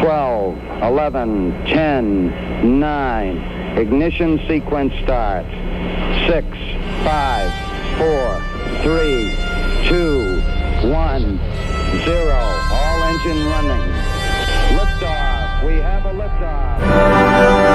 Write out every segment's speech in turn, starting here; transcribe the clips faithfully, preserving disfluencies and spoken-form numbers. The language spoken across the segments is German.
twelve, eleven, ten, nine. Ignition sequence starts. six, five, four, three, two, one, zero. All engine running. Liftoff. We have a liftoff.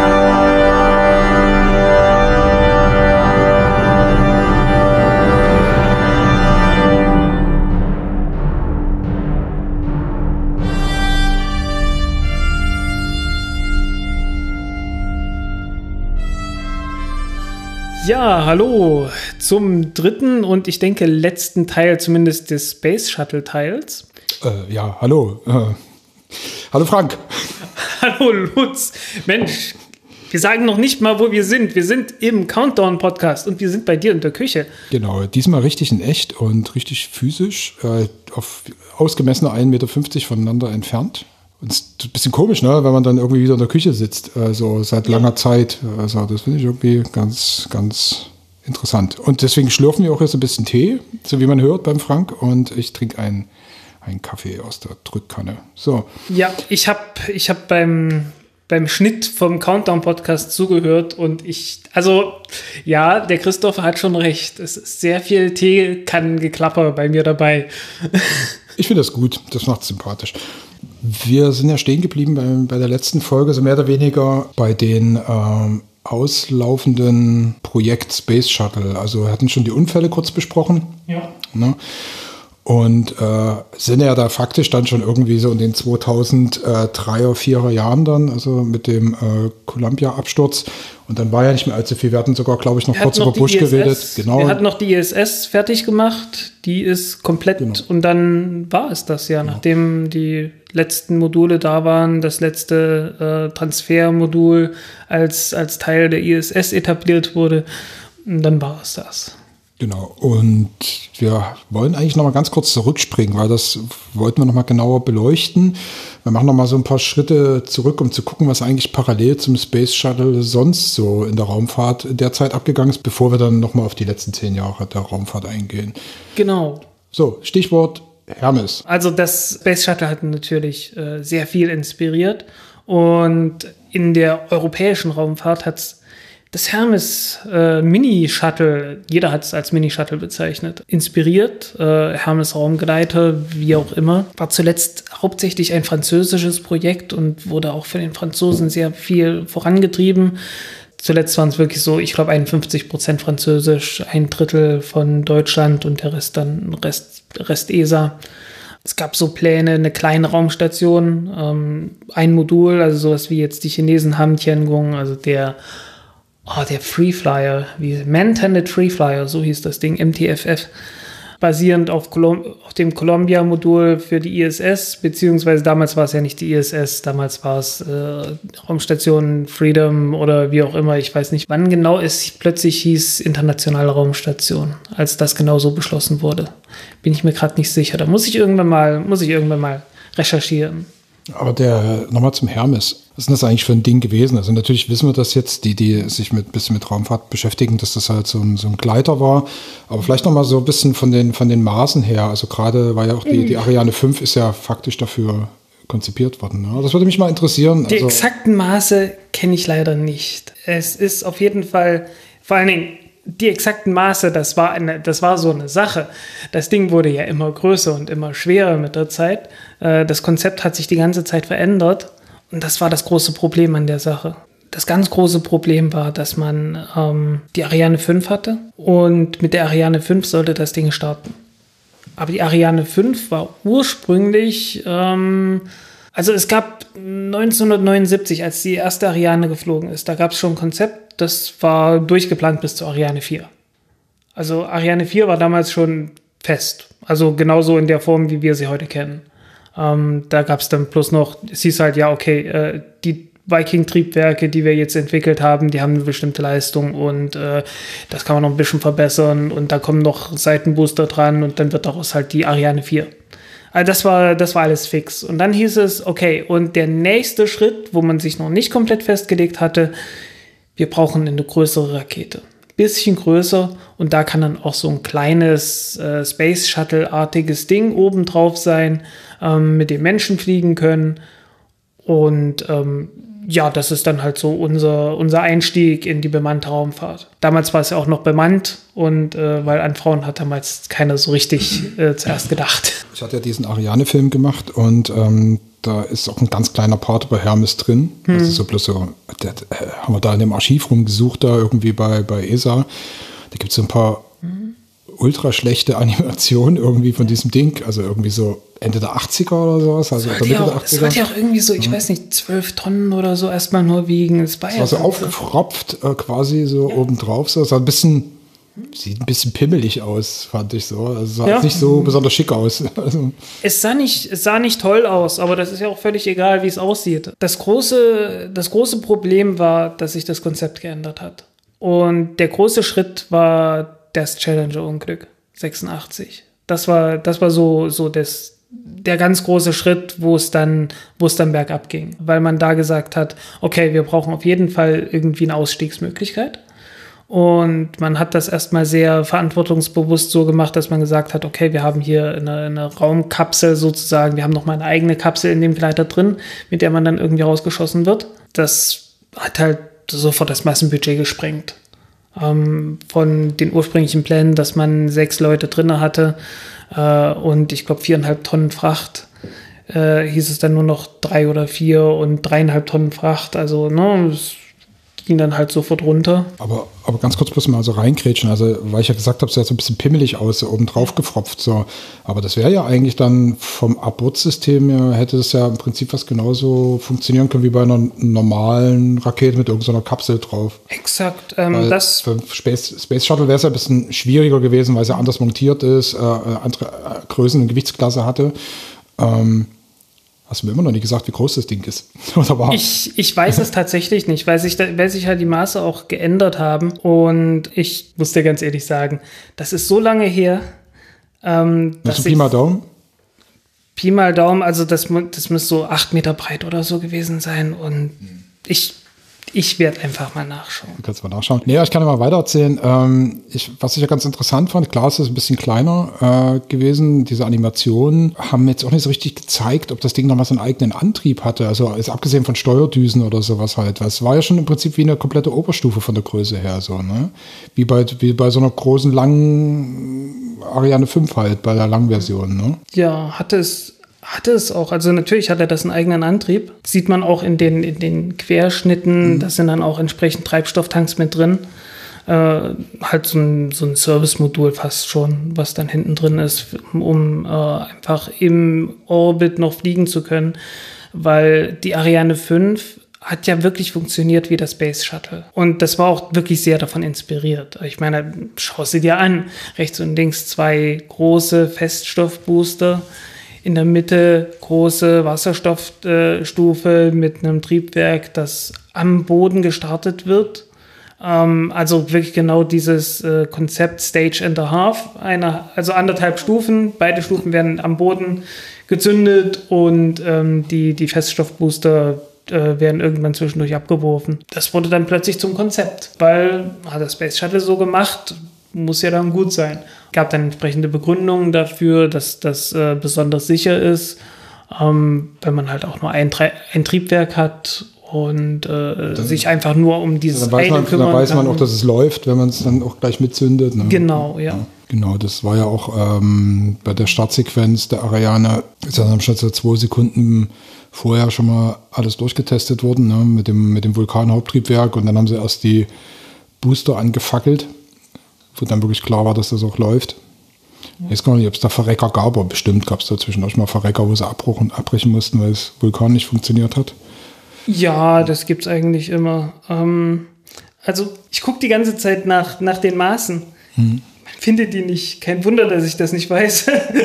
Ja, hallo zum dritten und ich denke letzten Teil zumindest des Space Shuttle Teils. Äh, ja, hallo. Äh, hallo Frank. Hallo Lutz. Mensch, wir sagen noch nicht mal, wo wir sind. Wir sind im Countdown Podcast und wir sind bei dir in der Küche. Genau, diesmal richtig in echt und richtig physisch, äh, auf ausgemessene ein Meter fünfzig voneinander entfernt. Und es ist ein bisschen komisch, ne, wenn man dann irgendwie wieder in der Küche sitzt, also seit langer Zeit. Also das finde ich irgendwie ganz, ganz interessant. Und deswegen schlürfen wir auch jetzt ein bisschen Tee, so wie man hört beim Frank. Und ich trinke einen, einen Kaffee aus der Drückkanne. So. Ja, ich habe ich hab beim, beim Schnitt vom Countdown-Podcast zugehört und ich, also ja, der Christopher hat schon recht. Es ist sehr viel Teekannengeklapper bei mir dabei. Ich finde das gut, das macht es sympathisch. Wir sind ja stehen geblieben bei, bei der letzten Folge, so mehr oder weniger bei den ähm, auslaufenden Projekt Space Shuttle. Also wir hatten schon die Unfälle kurz besprochen. Ja. Ne? Und äh, sind ja da faktisch dann schon irgendwie so in den zweitausenddreier, vierer Jahren dann, also mit dem äh, Columbia-Absturz. Und dann war ja nicht mehr allzu viel. Wir hatten sogar, glaube ich, noch wir kurz noch über Bush I S S, geredet. Genau. Wir hatten noch die I S S fertig gemacht. Die ist komplett Genau. Und dann war es das ja, genau. Nachdem die letzten Module da waren, das letzte äh, Transfermodul als, als Teil der I S S etabliert wurde. Und dann war es das. Genau, und wir wollen eigentlich noch mal ganz kurz zurückspringen, weil das wollten wir noch mal genauer beleuchten. Wir machen noch mal so ein paar Schritte zurück, um zu gucken, was eigentlich parallel zum Space Shuttle sonst so in der Raumfahrt derzeit abgegangen ist, bevor wir dann noch mal auf die letzten zehn Jahre der Raumfahrt eingehen. Genau. So, Stichwort Hermes. Also das Space Shuttle hat natürlich äh, sehr viel inspiriert und in der europäischen Raumfahrt hat es das Hermes äh, Mini-Shuttle, jeder hat es als Mini-Shuttle bezeichnet, inspiriert. Äh, Hermes Raumgleiter, wie auch immer, war zuletzt hauptsächlich ein französisches Projekt und wurde auch von den Franzosen sehr viel vorangetrieben. Zuletzt waren es wirklich so, ich glaube, einundfünfzig Prozent Französisch, ein Drittel von Deutschland und der Rest dann Rest, Rest E S A. Es gab so Pläne, eine kleine Raumstation, ähm, ein Modul, also sowas wie jetzt die Chinesen haben, Tiangong, also der Oh, der Free Flyer, wie Man-Tended Free Flyer, so hieß das Ding, M T F F, basierend auf, Colum- auf dem Columbia-Modul für die I S S, beziehungsweise damals war es ja nicht die I S S, damals war es äh, Raumstation Freedom oder wie auch immer, ich weiß nicht, wann genau es plötzlich hieß Internationale Raumstation, als das genau so beschlossen wurde. Bin ich mir gerade nicht sicher, da muss ich irgendwann mal, muss ich irgendwann mal recherchieren. Aber der, nochmal zum Hermes. Was ist denn das eigentlich für ein Ding gewesen? Also natürlich wissen wir das jetzt, die, die sich mit bisschen mit Raumfahrt beschäftigen, dass das halt so ein, so ein Gleiter war. Aber vielleicht nochmal so ein bisschen von den, von den Maßen her. Also gerade war ja auch die, die Ariane fünf ist ja faktisch dafür konzipiert worden. Ne? Das würde mich mal interessieren. Die also, exakten Maße kenne ich leider nicht. Es ist auf jeden Fall, vor allen Dingen, die exakten Maße, das war, eine, das war so eine Sache. Das Ding wurde ja immer größer und immer schwerer mit der Zeit. Das Konzept hat sich die ganze Zeit verändert und das war das große Problem an der Sache. Das ganz große Problem war, dass man ähm, die Ariane fünf hatte und mit der Ariane fünf sollte das Ding starten. Aber die Ariane fünf war ursprünglich, ähm, also es gab neunzehnhundertneunundsiebzig, als die erste Ariane geflogen ist, da gab es schon ein Konzept, das war durchgeplant bis zur Ariane vier. Also Ariane vier war damals schon fest, also genauso in der Form, wie wir sie heute kennen. Ähm, da gab es dann bloß noch, es hieß halt, ja, okay, äh, die Viking-Triebwerke, die wir jetzt entwickelt haben, die haben eine bestimmte Leistung und äh, das kann man noch ein bisschen verbessern und da kommen noch Seitenbooster dran und dann wird daraus halt die Ariane vier. Also das war, das war alles fix. Und dann hieß es, okay, und der nächste Schritt, wo man sich noch nicht komplett festgelegt hatte, wir brauchen eine größere Rakete. Bisschen größer und da kann dann auch so ein kleines äh, Space Shuttle-artiges Ding obendrauf sein, ähm, mit dem Menschen fliegen können. Und ähm, ja, das ist dann halt so unser, unser Einstieg in die bemannte Raumfahrt. Damals war es ja auch noch bemannt und äh, weil an Frauen hat damals keiner so richtig äh, zuerst gedacht. Ich hatte ja diesen Ariane-Film gemacht und ähm, da ist auch ein ganz kleiner Part bei Hermes drin. Hm. Das ist so bloß so, der, äh, haben wir da in dem Archiv rumgesucht, da irgendwie bei, bei E S A. Da gibt es so ein paar hm. ultra schlechte Animationen irgendwie von diesem Ding. Also irgendwie so Ende der achtziger oder sowas. Also das, ja auch, das sollte ja auch irgendwie so, ich mhm. weiß nicht, zwölf Tonnen oder so erstmal nur wiegen. Das war, das war so aufgefropft äh, quasi so ja. obendrauf. So. Das sah ein bisschen, sieht ein bisschen pimmelig aus, fand ich so. Also sah ja. nicht so besonders schick aus. Also. Es sah nicht, es sah nicht toll aus, aber das ist ja auch völlig egal, wie es aussieht. Das große, das große Problem war, dass sich das Konzept geändert hat. Und der große Schritt war das Challenger-Unglück sechsundachtzig. Das war, das war so, so das, der ganz große Schritt, wo es dann, wo es dann bergab ging. Weil man da gesagt hat, okay, wir brauchen auf jeden Fall irgendwie eine Ausstiegsmöglichkeit. Und man hat das erstmal sehr verantwortungsbewusst so gemacht, dass man gesagt hat, okay, wir haben hier eine, eine Raumkapsel sozusagen, wir haben nochmal eine eigene Kapsel in dem Gleiter drin, mit der man dann irgendwie rausgeschossen wird. Das hat halt sofort das Massenbudget gesprengt. Ähm, von den ursprünglichen Plänen, dass man sechs Leute drin hatte äh, und ich glaube viereinhalb Tonnen Fracht, äh, hieß es dann nur noch drei oder vier und dreieinhalb Tonnen Fracht. Also ne, es ging dann halt sofort runter. Aber, aber ganz kurz bloß mal so reinkrätschen, also weil ich ja gesagt habe, es sah so ein bisschen pimmelig aus, so oben drauf gefropft. So. Aber das wäre ja eigentlich dann vom Abwurfsystem her, hätte es ja im Prinzip was genauso funktionieren können wie bei einer normalen Rakete mit irgendeiner Kapsel drauf. Exakt. Ähm, das für Space, Space Shuttle wäre es ja ein bisschen schwieriger gewesen, weil es ja anders montiert ist, äh, andere äh, Größen und Gewichtsklasse hatte. Ähm, Hast du mir immer noch nicht gesagt, wie groß das Ding ist? Oder war? Ich, ich weiß es tatsächlich nicht, weil sich, da, weil sich halt die Maße auch geändert haben. Und ich muss dir ganz ehrlich sagen, das ist so lange her. Ähm, dass ich, Pi mal Daumen? Pi mal Daumen, also das, das müsste so acht Meter breit oder so gewesen sein. Und ich... Ich werde einfach mal nachschauen. Du kannst mal nachschauen. Nee, ich kann ja mal weiter erzählen. Ähm, ich, was ich ja ganz interessant fand, klar, es ist ein bisschen kleiner äh, gewesen. Diese Animationen haben jetzt auch nicht so richtig gezeigt, ob das Ding nochmal so einen eigenen Antrieb hatte. Also jetzt abgesehen von Steuerdüsen oder sowas halt. Es war ja schon im Prinzip wie eine komplette Oberstufe von der Größe her. So, ne? Wie bei, wie bei so einer großen, langen Ariane fünf halt, bei der Langversion. Ne? Ja, hatte es... Hatte es auch. Also natürlich hat er das einen eigenen Antrieb. Das sieht man auch in den, in den Querschnitten. Mhm. Da sind dann auch entsprechend Treibstofftanks mit drin. Äh, halt so ein, so ein Service-Modul fast schon, was dann hinten drin ist, um äh, einfach im Orbit noch fliegen zu können. Weil die Ariane fünf hat ja wirklich funktioniert wie das Space Shuttle. Und das war auch wirklich sehr davon inspiriert. Ich meine, schau sie dir an. Rechts und links zwei große Feststoffbooster. In der Mitte große Wasserstoffstufe mit einem Triebwerk, das am Boden gestartet wird. Ähm, also wirklich genau dieses äh, Konzept Stage and a Half. Eine, also anderthalb Stufen. Beide Stufen werden am Boden gezündet und ähm, die, die Feststoffbooster äh, werden irgendwann zwischendurch abgeworfen. Das wurde dann plötzlich zum Konzept, weil hat das Space Shuttle so gemacht, muss ja dann gut sein. Gab dann entsprechende Begründungen dafür, dass das äh, besonders sicher ist, ähm, wenn man halt auch nur ein, ein Triebwerk hat und äh, dann, sich einfach nur um dieses dann weiß man, kümmern dann weiß man kann. auch, dass es läuft, wenn man es dann auch gleich mitzündet. Ne? Genau, ja. ja. Genau, das war ja auch ähm, bei der Startsequenz der Ariane, ist ja dann schon so zwei Sekunden vorher schon mal alles durchgetestet worden, ne? mit dem, mit dem Vulkan-Haupttriebwerk, und dann haben sie erst die Booster angefackelt, wo dann wirklich klar war, dass das auch läuft. Ich weiß gar nicht, ob es da Verrecker gab, aber bestimmt gab es da zwischendurch mal Verrecker, wo sie abbruchen, abbrechen mussten, weil das Vulkan nicht funktioniert hat. Ja, das gibt's eigentlich immer. Ähm, also ich gucke die ganze Zeit nach, nach den Maßen. Hm. Man findet die nicht. Kein Wunder, dass ich das nicht weiß.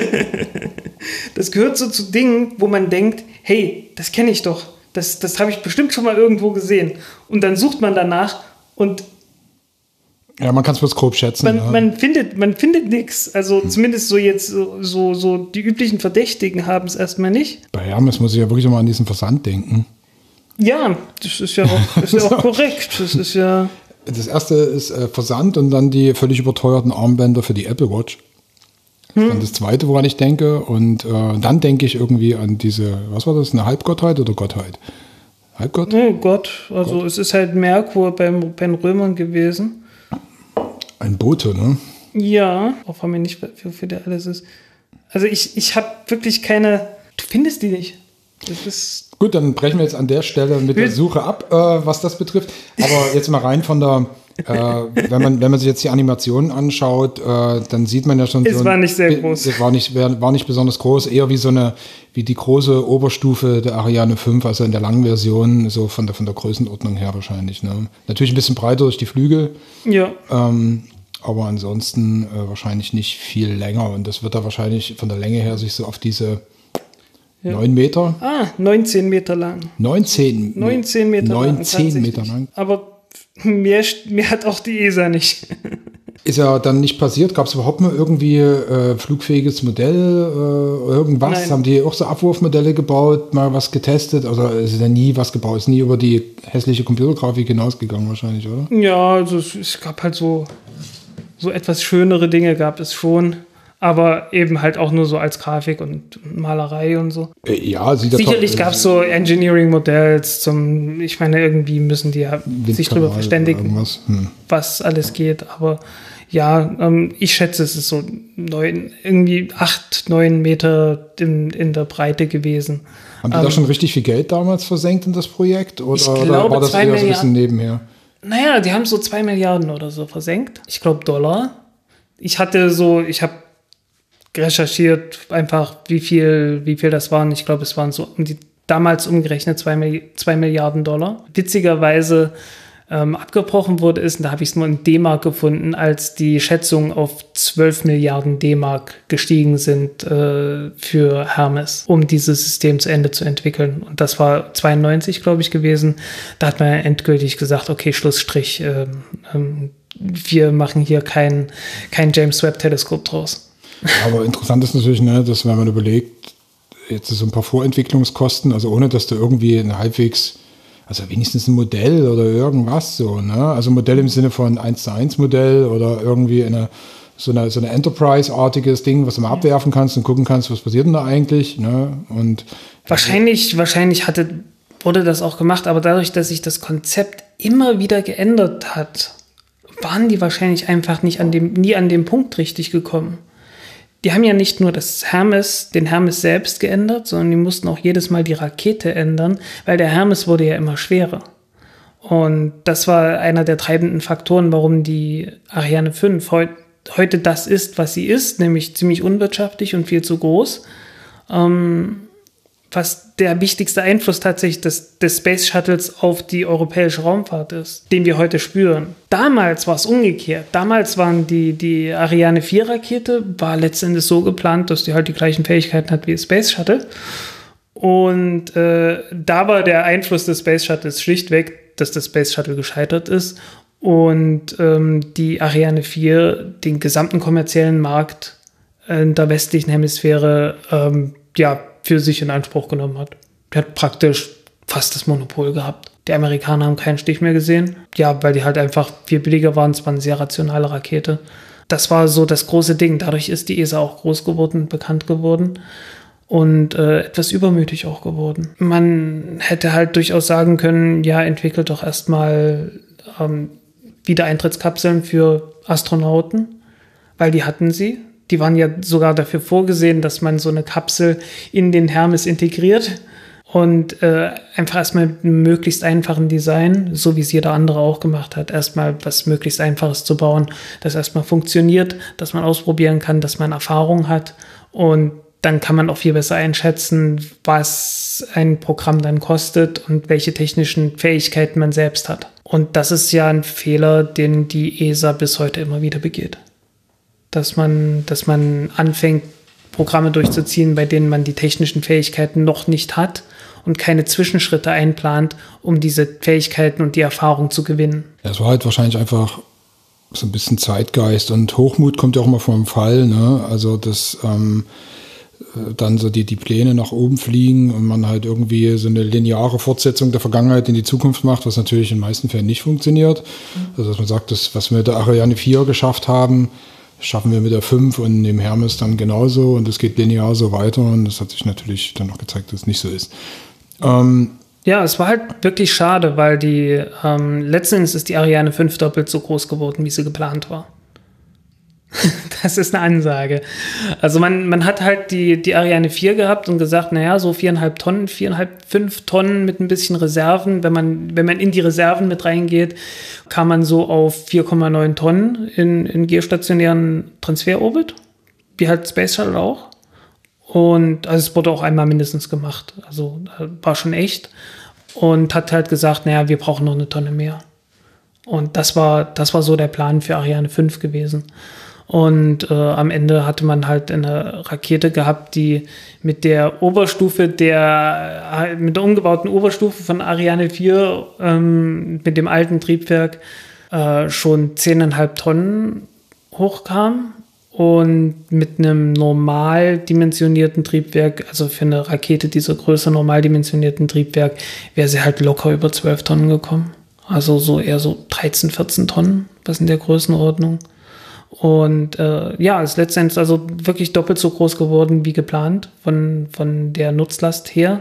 Das gehört so zu Dingen, wo man denkt, hey, das kenne ich doch. Das, das habe ich bestimmt schon mal irgendwo gesehen. Und dann sucht man danach und ja, man kann es bloß grob schätzen. Man, ja. man findet, man findet nichts. Also hm. zumindest so jetzt so, so, so die üblichen Verdächtigen haben es erstmal nicht. Bei Hermes muss ich ja wirklich mal an diesen Versand denken. Ja, das ist ja auch, ist ja auch korrekt. Das ist ja. Das erste ist äh, Versand und dann die völlig überteuerten Armbänder für die Apple Watch. Das ist dann das Zweite, woran ich denke. Und äh, dann denke ich irgendwie an diese, was war das, eine Halbgottheit oder Gottheit? Halbgott? Oh Gott, also Gott. Es ist halt Merkur beim, bei den Römern gewesen. Ein Bote, ne? Ja, auch wenn mir nicht, wofür der alles ist. Also ich, ich habe wirklich keine, du findest die nicht. Das ist gut, dann brechen wir jetzt an der Stelle mit der Suche ab, äh, was das betrifft. Aber jetzt mal rein von der, äh, wenn man wenn man sich jetzt die Animationen anschaut, äh, dann sieht man ja schon. Es so war ein, nicht sehr groß. Es war nicht, war nicht besonders groß, eher wie so eine, wie die große Oberstufe der Ariane fünf, also in der langen Version, so von der von der Größenordnung her wahrscheinlich. Ne? Natürlich ein bisschen breiter durch die Flügel. Ja. Ähm, aber ansonsten äh, wahrscheinlich nicht viel länger. Und das wird da wahrscheinlich von der Länge her sich so auf diese ja. neun Meter. Ah, neunzehn Meter lang. neunzehn. neunzehn Meter lang. neunzehn Meter lang. Aber mehr, mehr hat auch die E S A nicht. Ist ja dann nicht passiert? Gab es überhaupt mal irgendwie äh, flugfähiges Modell? Äh, irgendwas? Nein. Haben die auch so Abwurfmodelle gebaut, mal was getestet? Also ist ja nie was gebaut, ist nie über die hässliche Computergrafik hinausgegangen wahrscheinlich, oder? Ja, also es, es gab halt so, so etwas schönere Dinge gab es schon. Aber eben halt auch nur so als Grafik und Malerei und so. Äh, ja, sieht sicherlich gab es so Engineering-Modells zum, ich meine, irgendwie müssen die ja sich drüber verständigen, hm. was alles geht. Aber ja, ähm, ich schätze, es ist so neun, irgendwie acht, neun Meter in, in der Breite gewesen. Haben die ähm, da schon richtig viel Geld damals versenkt in das Projekt? Oder, ich glaube, oder war das eher Milliarden, so ein bisschen nebenher? Naja, die haben so zwei Milliarden oder so versenkt. Ich glaube Dollar. Ich hatte so, ich habe recherchiert einfach, wie viel, wie viel das waren. Ich glaube, es waren so um die damals umgerechnet zwei Milliarden Dollar. Witzigerweise ähm, abgebrochen wurde ist, und da habe ich es nur in D-Mark gefunden, als die Schätzungen auf zwölf Milliarden D-Mark gestiegen sind äh, für Hermes, um dieses System zu Ende zu entwickeln. Und das war zweiundneunzig, glaube ich, gewesen. Da hat man endgültig gesagt, okay, Schlussstrich, äh, ähm, wir machen hier kein, kein James-Webb-Teleskop draus. Aber interessant ist natürlich, ne, dass wenn man überlegt, jetzt so ein paar Vorentwicklungskosten, also ohne dass du irgendwie eine halbwegs, also wenigstens ein Modell oder irgendwas so, ne? Also ein Modell im Sinne von eins zu eins Modell oder irgendwie eine, so eine, so eine Enterprise-artiges Ding, was du mal abwerfen kannst und gucken kannst, was passiert denn da eigentlich, ne? Und wahrscheinlich, wahrscheinlich hatte, wurde das auch gemacht, aber dadurch, dass sich das Konzept immer wieder geändert hat, waren die wahrscheinlich einfach nicht an dem, nie an dem Punkt richtig gekommen. Die haben ja nicht nur das Hermes, den Hermes selbst geändert, sondern die mussten auch jedes Mal die Rakete ändern, weil der Hermes wurde ja immer schwerer. Und das war einer der treibenden Faktoren, warum die Ariane fünf heut, heute das ist, was sie ist, nämlich ziemlich unwirtschaftlich und viel zu groß. Ähm, was der wichtigste Einfluss tatsächlich des, des Space Shuttles auf die europäische Raumfahrt ist, den wir heute spüren. Damals war es umgekehrt. Damals waren die, die Ariane vier Rakete, war letztendlich so geplant, dass die halt die gleichen Fähigkeiten hat wie das Space Shuttle. Und äh, da war der Einfluss des Space Shuttles schlichtweg, dass das Space Shuttle gescheitert ist und ähm, die Ariane vier den gesamten kommerziellen Markt in der westlichen Hemisphäre ähm, ja, für sich in Anspruch genommen hat. Der hat praktisch fast das Monopol gehabt. Die Amerikaner haben keinen Stich mehr gesehen. Ja, weil die halt einfach viel billiger waren. Es war eine sehr rationale Rakete. Das war so das große Ding. Dadurch ist die E S A auch groß geworden, bekannt geworden und äh, etwas übermütig auch geworden. Man hätte halt durchaus sagen können, ja, entwickelt doch erstmal ähm, Wiedereintrittskapseln für Astronauten, weil die hatten sie. Die waren ja sogar dafür vorgesehen, dass man so eine Kapsel in den Hermes integriert und äh, einfach erstmal mit einem möglichst einfachen Design, so wie es jeder andere auch gemacht hat, erstmal was möglichst Einfaches zu bauen, das erstmal funktioniert, dass man ausprobieren kann, dass man Erfahrung hat und dann kann man auch viel besser einschätzen, was ein Programm dann kostet und welche technischen Fähigkeiten man selbst hat. Und das ist ja ein Fehler, den die E S A bis heute immer wieder begeht. Dass man, dass man anfängt, Programme durchzuziehen, bei denen man die technischen Fähigkeiten noch nicht hat und keine Zwischenschritte einplant, um diese Fähigkeiten und die Erfahrung zu gewinnen. Ja, es war halt wahrscheinlich einfach so ein bisschen Zeitgeist und Hochmut kommt ja auch mal vom Fall, ne? Also dass ähm, dann so die, die Pläne nach oben fliegen und man halt irgendwie so eine lineare Fortsetzung der Vergangenheit in die Zukunft macht, was natürlich in den meisten Fällen nicht funktioniert. Mhm. Also dass man sagt, das, was wir mit der Ariane vier geschafft haben, schaffen wir mit der fünf und dem Hermes dann genauso und es geht linear so weiter und das hat sich natürlich dann auch gezeigt, dass es nicht so ist. Ähm, ja, es war halt wirklich schade, weil die ähm, letztendlich ist die Ariane fünf doppelt so groß geworden, wie sie geplant war. Das ist eine Ansage. Also man, man hat halt die, die Ariane vier gehabt und gesagt, naja, so viereinhalb Tonnen, viereinhalb, fünf Tonnen mit ein bisschen Reserven. Wenn man, wenn man in die Reserven mit reingeht, kam man so auf vier Komma neun Tonnen in, in geostationären Transferorbit, wie halt Space Shuttle auch. Und also es wurde auch einmal mindestens gemacht. Also war schon echt. Und hat halt gesagt, naja, wir brauchen noch eine Tonne mehr. Und das war, das war so der Plan für Ariane fünf gewesen. Und äh, am Ende hatte man halt eine Rakete gehabt, die mit der Oberstufe der, mit der umgebauten Oberstufe von Ariane vier, ähm, mit dem alten Triebwerk, äh, schon zehn Komma fünf Tonnen hochkam. Und mit einem normal dimensionierten Triebwerk, also für eine Rakete dieser Größe normal dimensionierten Triebwerk, wäre sie halt locker über zwölf Tonnen gekommen. Also so eher so dreizehn, vierzehn Tonnen, was in der Größenordnung. Und äh, ja, ist letztendlich also wirklich doppelt so groß geworden wie geplant von, von der Nutzlast her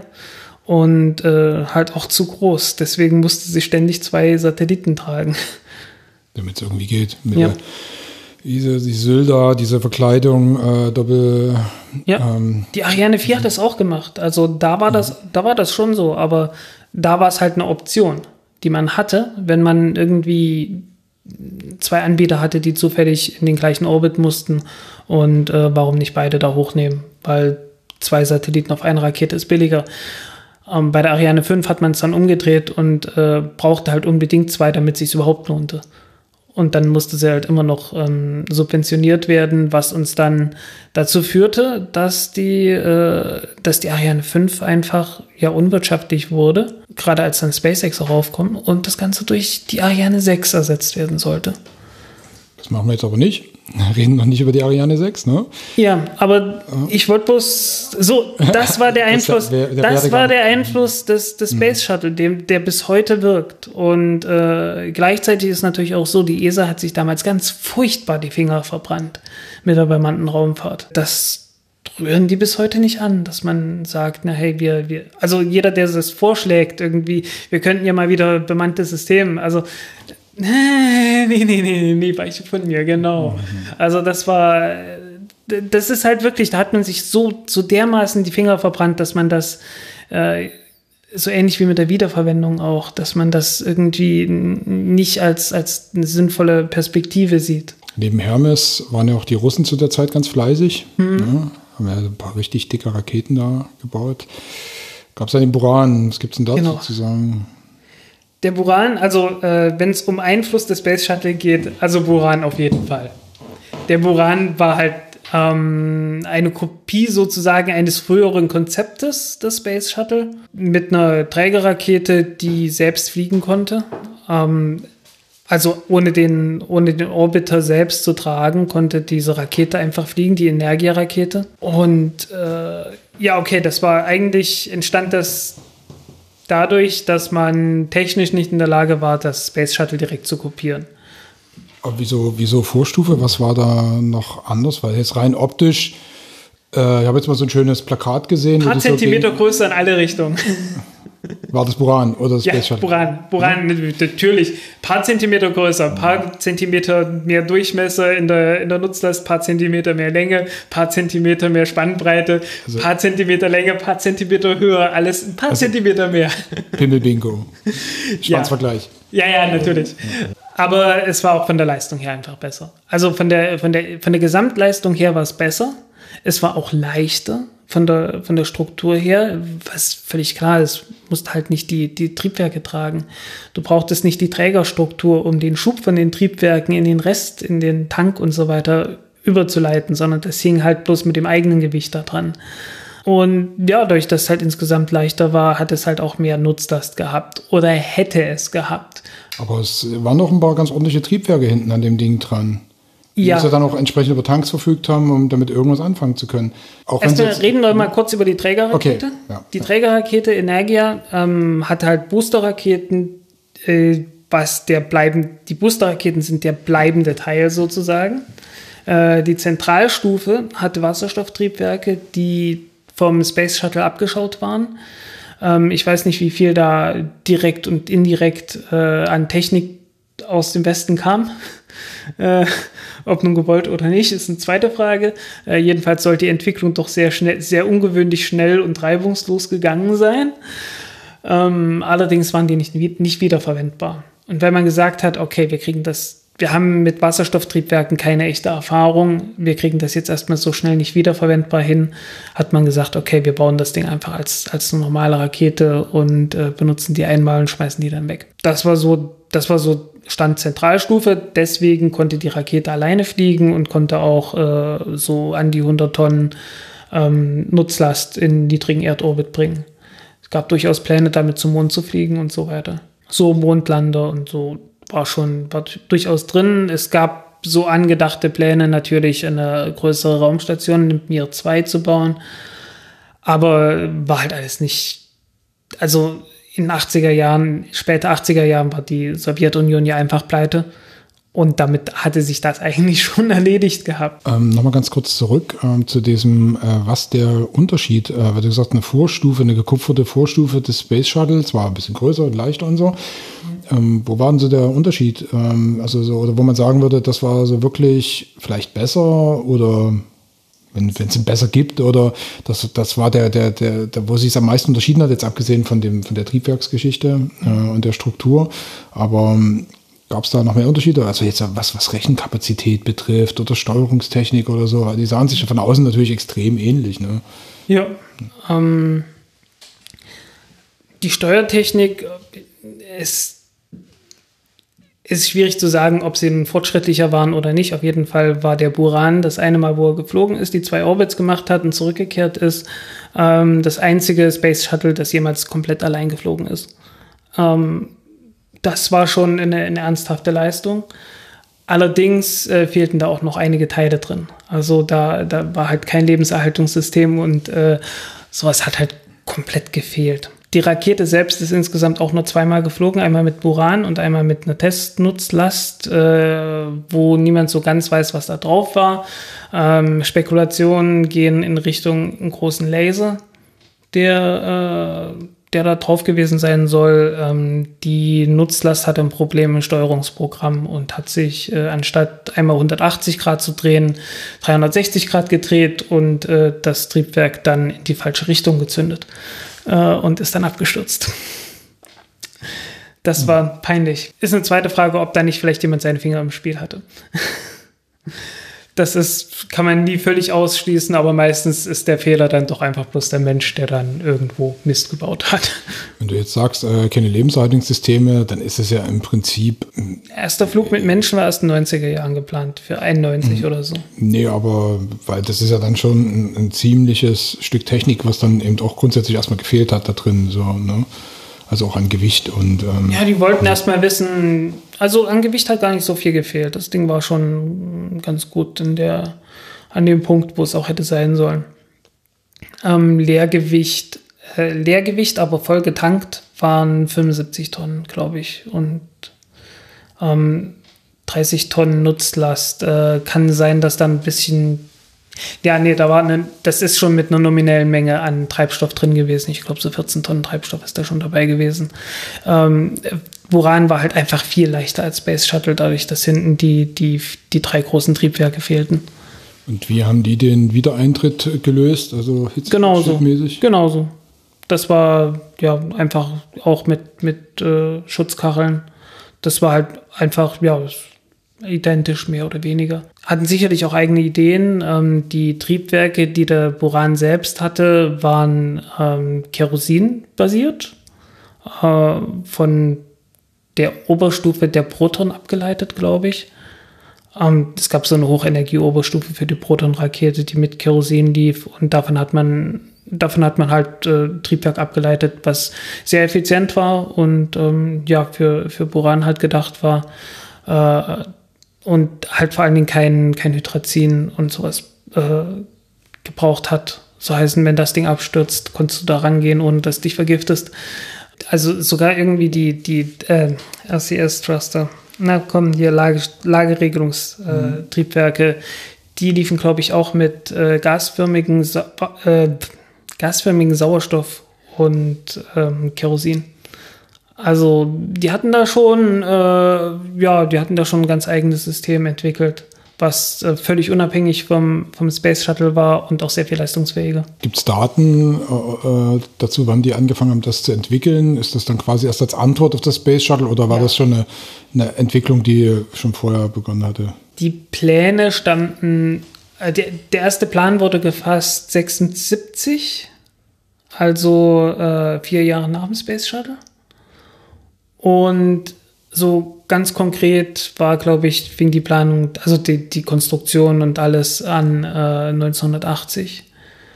und äh, halt auch zu groß. Deswegen musste sie ständig zwei Satelliten tragen. Damit es irgendwie geht. Mit ja. der, diese, die Sylda, diese Verkleidung, äh, Doppel... Ja, ähm, die Ariane vier hat das auch gemacht. Also da war das, da war das schon so, aber da war es halt eine Option, die man hatte, wenn man irgendwie zwei Anbieter hatte, die zufällig in den gleichen Orbit mussten und äh, warum nicht beide da hochnehmen, weil zwei Satelliten auf eine Rakete ist billiger. Ähm, bei der Ariane fünf hat man es dann umgedreht und äh, brauchte halt unbedingt zwei, damit es sich überhaupt lohnte. Und dann musste sie halt immer noch ähm, subventioniert werden, was uns dann dazu führte, dass die, äh, dass die Ariane fünf einfach ja unwirtschaftlich wurde, gerade als dann SpaceX auch aufkommt und das Ganze durch die Ariane sechs ersetzt werden sollte. Das machen wir jetzt aber nicht. Wir reden noch nicht über die Ariane sechs, ne? Ja, aber ich wollte bloß so, das war der Einfluss, das, wär, der das war der Einfluss des, des Space Shuttle, dem, der bis heute wirkt. Und äh, gleichzeitig ist natürlich auch so, die E S A hat sich damals ganz furchtbar die Finger verbrannt mit der bemannten Raumfahrt. Das rühren die bis heute nicht an, dass man sagt, na hey, wir, wir, also jeder, der das vorschlägt, irgendwie, wir könnten ja mal wieder bemannte Systeme, also Nee, nee, nee, nee, nee, Beispiel von mir, genau. Also das war, das ist halt wirklich, da hat man sich so, so dermaßen die Finger verbrannt, dass man das, äh, so ähnlich wie mit der Wiederverwendung auch, dass man das irgendwie nicht als, als eine sinnvolle Perspektive sieht. Neben Hermes waren ja auch die Russen zu der Zeit ganz fleißig. Mhm. Ja, haben ja ein paar richtig dicke Raketen da gebaut. Gab es ja den Buran, was gibt es denn dazu genau. zu sagen? Der Buran, also äh, wenn es um Einfluss des Space Shuttle geht, also Buran auf jeden Fall. Der Buran war halt ähm, eine Kopie sozusagen eines früheren Konzeptes des Space Shuttle mit einer Trägerrakete, die selbst fliegen konnte. Ähm, also ohne den, ohne den Orbiter selbst zu tragen, konnte diese Rakete einfach fliegen, die Energia-Rakete. Und äh, ja, okay, das war eigentlich, entstand das dadurch, dass man technisch nicht in der Lage war, das Space Shuttle direkt zu kopieren. Aber wieso, wieso Vorstufe? Was war da noch anders? Weil jetzt rein optisch, äh, ich habe jetzt mal so ein schönes Plakat gesehen. Ein paar Zentimeter so größer in alle Richtungen. War das Buran oder das ja, Space Shuttle? Buran, Buran ja. Natürlich. Ein paar Zentimeter größer, ein paar ja. Zentimeter mehr Durchmesser in der, in der Nutzlast, ein paar Zentimeter mehr Länge, ein paar Zentimeter mehr Spannbreite, ein also, paar Zentimeter Länge, ein paar Zentimeter höher, alles ein paar also Zentimeter mehr. Pimmel-Bingo. Schwanzvergleich. Ja. ja, ja, natürlich. Aber es war auch von der Leistung her einfach besser. Also von der, von der, von der Gesamtleistung her war es besser. Es war auch leichter von der, von der Struktur her, was völlig klar ist, musst halt nicht die, die Triebwerke tragen. Du brauchtest nicht die Trägerstruktur, um den Schub von den Triebwerken in den Rest, in den Tank und so weiter überzuleiten, sondern das hing halt bloß mit dem eigenen Gewicht da dran. Und ja, dadurch, dass es halt insgesamt leichter war, hat es halt auch mehr Nutzlast gehabt oder hätte es gehabt. Aber es waren noch ein paar ganz ordentliche Triebwerke hinten an dem Ding dran. Die ja. muss ja dann auch entsprechend über Tanks verfügt haben, um damit irgendwas anfangen zu können. Auch Erstmal reden wir mal kurz über die Trägerrakete. Okay. Ja. Die Trägerrakete Energia ähm, hat halt Boosterraketen, äh, was der bleiben, die Boosterraketen sind der bleibende Teil sozusagen. Äh, die Zentralstufe hatte Wasserstofftriebwerke, die vom Space Shuttle abgeschaut waren. Ähm, ich weiß nicht, wie viel da direkt und indirekt äh, an Technik aus dem Westen kam. Äh, ob nun gewollt oder nicht, ist eine zweite Frage. Äh, jedenfalls sollte die Entwicklung doch sehr schnell, sehr ungewöhnlich schnell und reibungslos gegangen sein. Ähm, allerdings waren die nicht, nicht wiederverwendbar. Und wenn man gesagt hat, okay, wir kriegen das, wir haben mit Wasserstofftriebwerken keine echte Erfahrung, wir kriegen das jetzt erstmal so schnell nicht wiederverwendbar hin, hat man gesagt, okay, wir bauen das Ding einfach als, als eine normale Rakete und äh, benutzen die einmal und schmeißen die dann weg. Das war so, das war so Stand Zentralstufe, deswegen konnte die Rakete alleine fliegen und konnte auch äh, so an die hundert Tonnen ähm, Nutzlast in niedrigen Erdorbit bringen. Es gab durchaus Pläne, damit zum Mond zu fliegen und so weiter. So Mondlander und so war schon war durchaus drin. Es gab so angedachte Pläne, natürlich eine größere Raumstation, Mir zwei zu bauen, aber war halt alles nicht, also in den achtziger Jahren, später achtziger Jahren war die Sowjetunion ja einfach pleite. Und damit hatte sich das eigentlich schon erledigt gehabt. Ähm, Nochmal ganz kurz zurück ähm, zu diesem, äh, was der Unterschied, äh, weil du gesagt, eine Vorstufe, eine gekupferte Vorstufe des Space Shuttles, war ein bisschen größer und leichter und so. Mhm. Ähm, wo war denn so der Unterschied? Ähm, also so, oder wo man sagen würde, das war so wirklich vielleicht besser oder wenn es ihn besser gibt, oder das, das war der, der, der, der, wo sich es am meisten unterschieden hat, jetzt abgesehen von dem, von der Triebwerksgeschichte äh, und der Struktur. Aber gab es da noch mehr Unterschiede? Also jetzt was, was Rechenkapazität betrifft oder Steuerungstechnik oder so. Die sahen sich von außen natürlich extrem ähnlich. Ne? Ja. Ähm, die Steuertechnik ist, ist schwierig zu sagen, ob sie fortschrittlicher waren oder nicht. Auf jeden Fall war der Buran das eine Mal, wo er geflogen ist, die zwei Orbits gemacht hat und zurückgekehrt ist, ähm, das einzige Space Shuttle, das jemals komplett allein geflogen ist. Ähm, Das war schon eine, eine ernsthafte Leistung. Allerdings äh, fehlten da auch noch einige Teile drin. Also da, da war halt kein Lebenserhaltungssystem und äh, sowas hat halt komplett gefehlt. Die Rakete selbst ist insgesamt auch nur zweimal geflogen, einmal mit Buran und einmal mit einer Testnutzlast, äh, wo niemand so ganz weiß, was da drauf war. Ähm, Spekulationen gehen in Richtung einen großen Laser, der äh, der da drauf gewesen sein soll. Ähm, die Nutzlast hatte ein Problem im Steuerungsprogramm und hat sich äh, anstatt einmal hundertachtzig Grad zu drehen, dreihundertsechzig Grad gedreht und äh, das Triebwerk dann in die falsche Richtung gezündet äh, und ist dann abgestürzt. Das mhm. war peinlich. Ist eine zweite Frage, ob da nicht vielleicht jemand seine Finger im Spiel hatte. Das ist, kann man nie völlig ausschließen, aber meistens ist der Fehler dann doch einfach bloß der Mensch, der dann irgendwo Mist gebaut hat. Wenn du jetzt sagst, äh, keine Lebenserhaltungssysteme, dann ist es ja im Prinzip... Erster Flug mit Menschen war erst in den neunziger Jahren geplant, für einundneunzig mhm. oder so. Nee, aber weil das ist ja dann schon ein, ein ziemliches Stück Technik, was dann eben auch grundsätzlich erstmal gefehlt hat da drin, so, ne? Also auch an Gewicht und... Ähm, ja, die wollten also erstmal wissen, also an Gewicht hat gar nicht so viel gefehlt. Das Ding war schon ganz gut in der, an dem Punkt, wo es auch hätte sein sollen. Ähm, Leergewicht, äh, Leergewicht, aber voll getankt, waren fünfundsiebzig Tonnen, glaube ich. Und ähm, dreißig Tonnen Nutzlast. Äh, kann sein, dass da ein bisschen... Ja, nee, da war eine, das ist schon mit einer nominellen Menge an Treibstoff drin gewesen. Ich glaube, so vierzehn Tonnen Treibstoff ist da schon dabei gewesen. Ähm, Buran war halt einfach viel leichter als Space Shuttle, dadurch, dass hinten die, die, die drei großen Triebwerke fehlten. Und wie haben die den Wiedereintritt gelöst? Also hitzeschutzmäßig? Genauso. Genauso. Das war ja einfach auch mit, mit äh, Schutzkacheln. Das war halt einfach, ja, identisch mehr oder weniger. Hatten sicherlich auch eigene Ideen. Ähm, die Triebwerke, die der Buran selbst hatte, waren ähm, Kerosin-basiert, äh, von der Oberstufe der Proton abgeleitet, glaube ich. Ähm, es gab so eine Hochenergie-Oberstufe für die Proton-Rakete, die mit Kerosin lief, und davon hat man davon hat man halt äh, Triebwerk abgeleitet, was sehr effizient war und ähm, ja, für, für Buran halt gedacht war. Äh, und halt vor allen Dingen kein, kein Hydrazin und sowas äh, gebraucht hat. So heißen, wenn das Ding abstürzt, konntest du da rangehen, ohne dass du dich vergiftest. Also sogar irgendwie die, die äh, R C S-Thruster, na komm, hier Lage, Lageregelungstriebwerke, äh, die liefen, glaube ich, auch mit äh, gasförmigen, Sa äh, gasförmigen Sauerstoff und ähm, Kerosin. Also die hatten da schon, äh, ja, die hatten da schon ein ganz eigenes System entwickelt, was äh, völlig unabhängig vom, vom Space Shuttle war und auch sehr viel leistungsfähiger. Gibt es Daten äh, dazu, wann die angefangen haben, das zu entwickeln? Ist das dann quasi erst als Antwort auf das Space Shuttle oder war ja. das schon eine, eine Entwicklung, die schon vorher begonnen hatte? Die Pläne standen, äh, der, der erste Plan wurde gefasst sechsundsiebzig, also äh, vier Jahre nach dem Space Shuttle. Und so ganz konkret war, glaube ich, fing die Planung, also die, die Konstruktion und alles an äh, neunzehnhundertachtzig.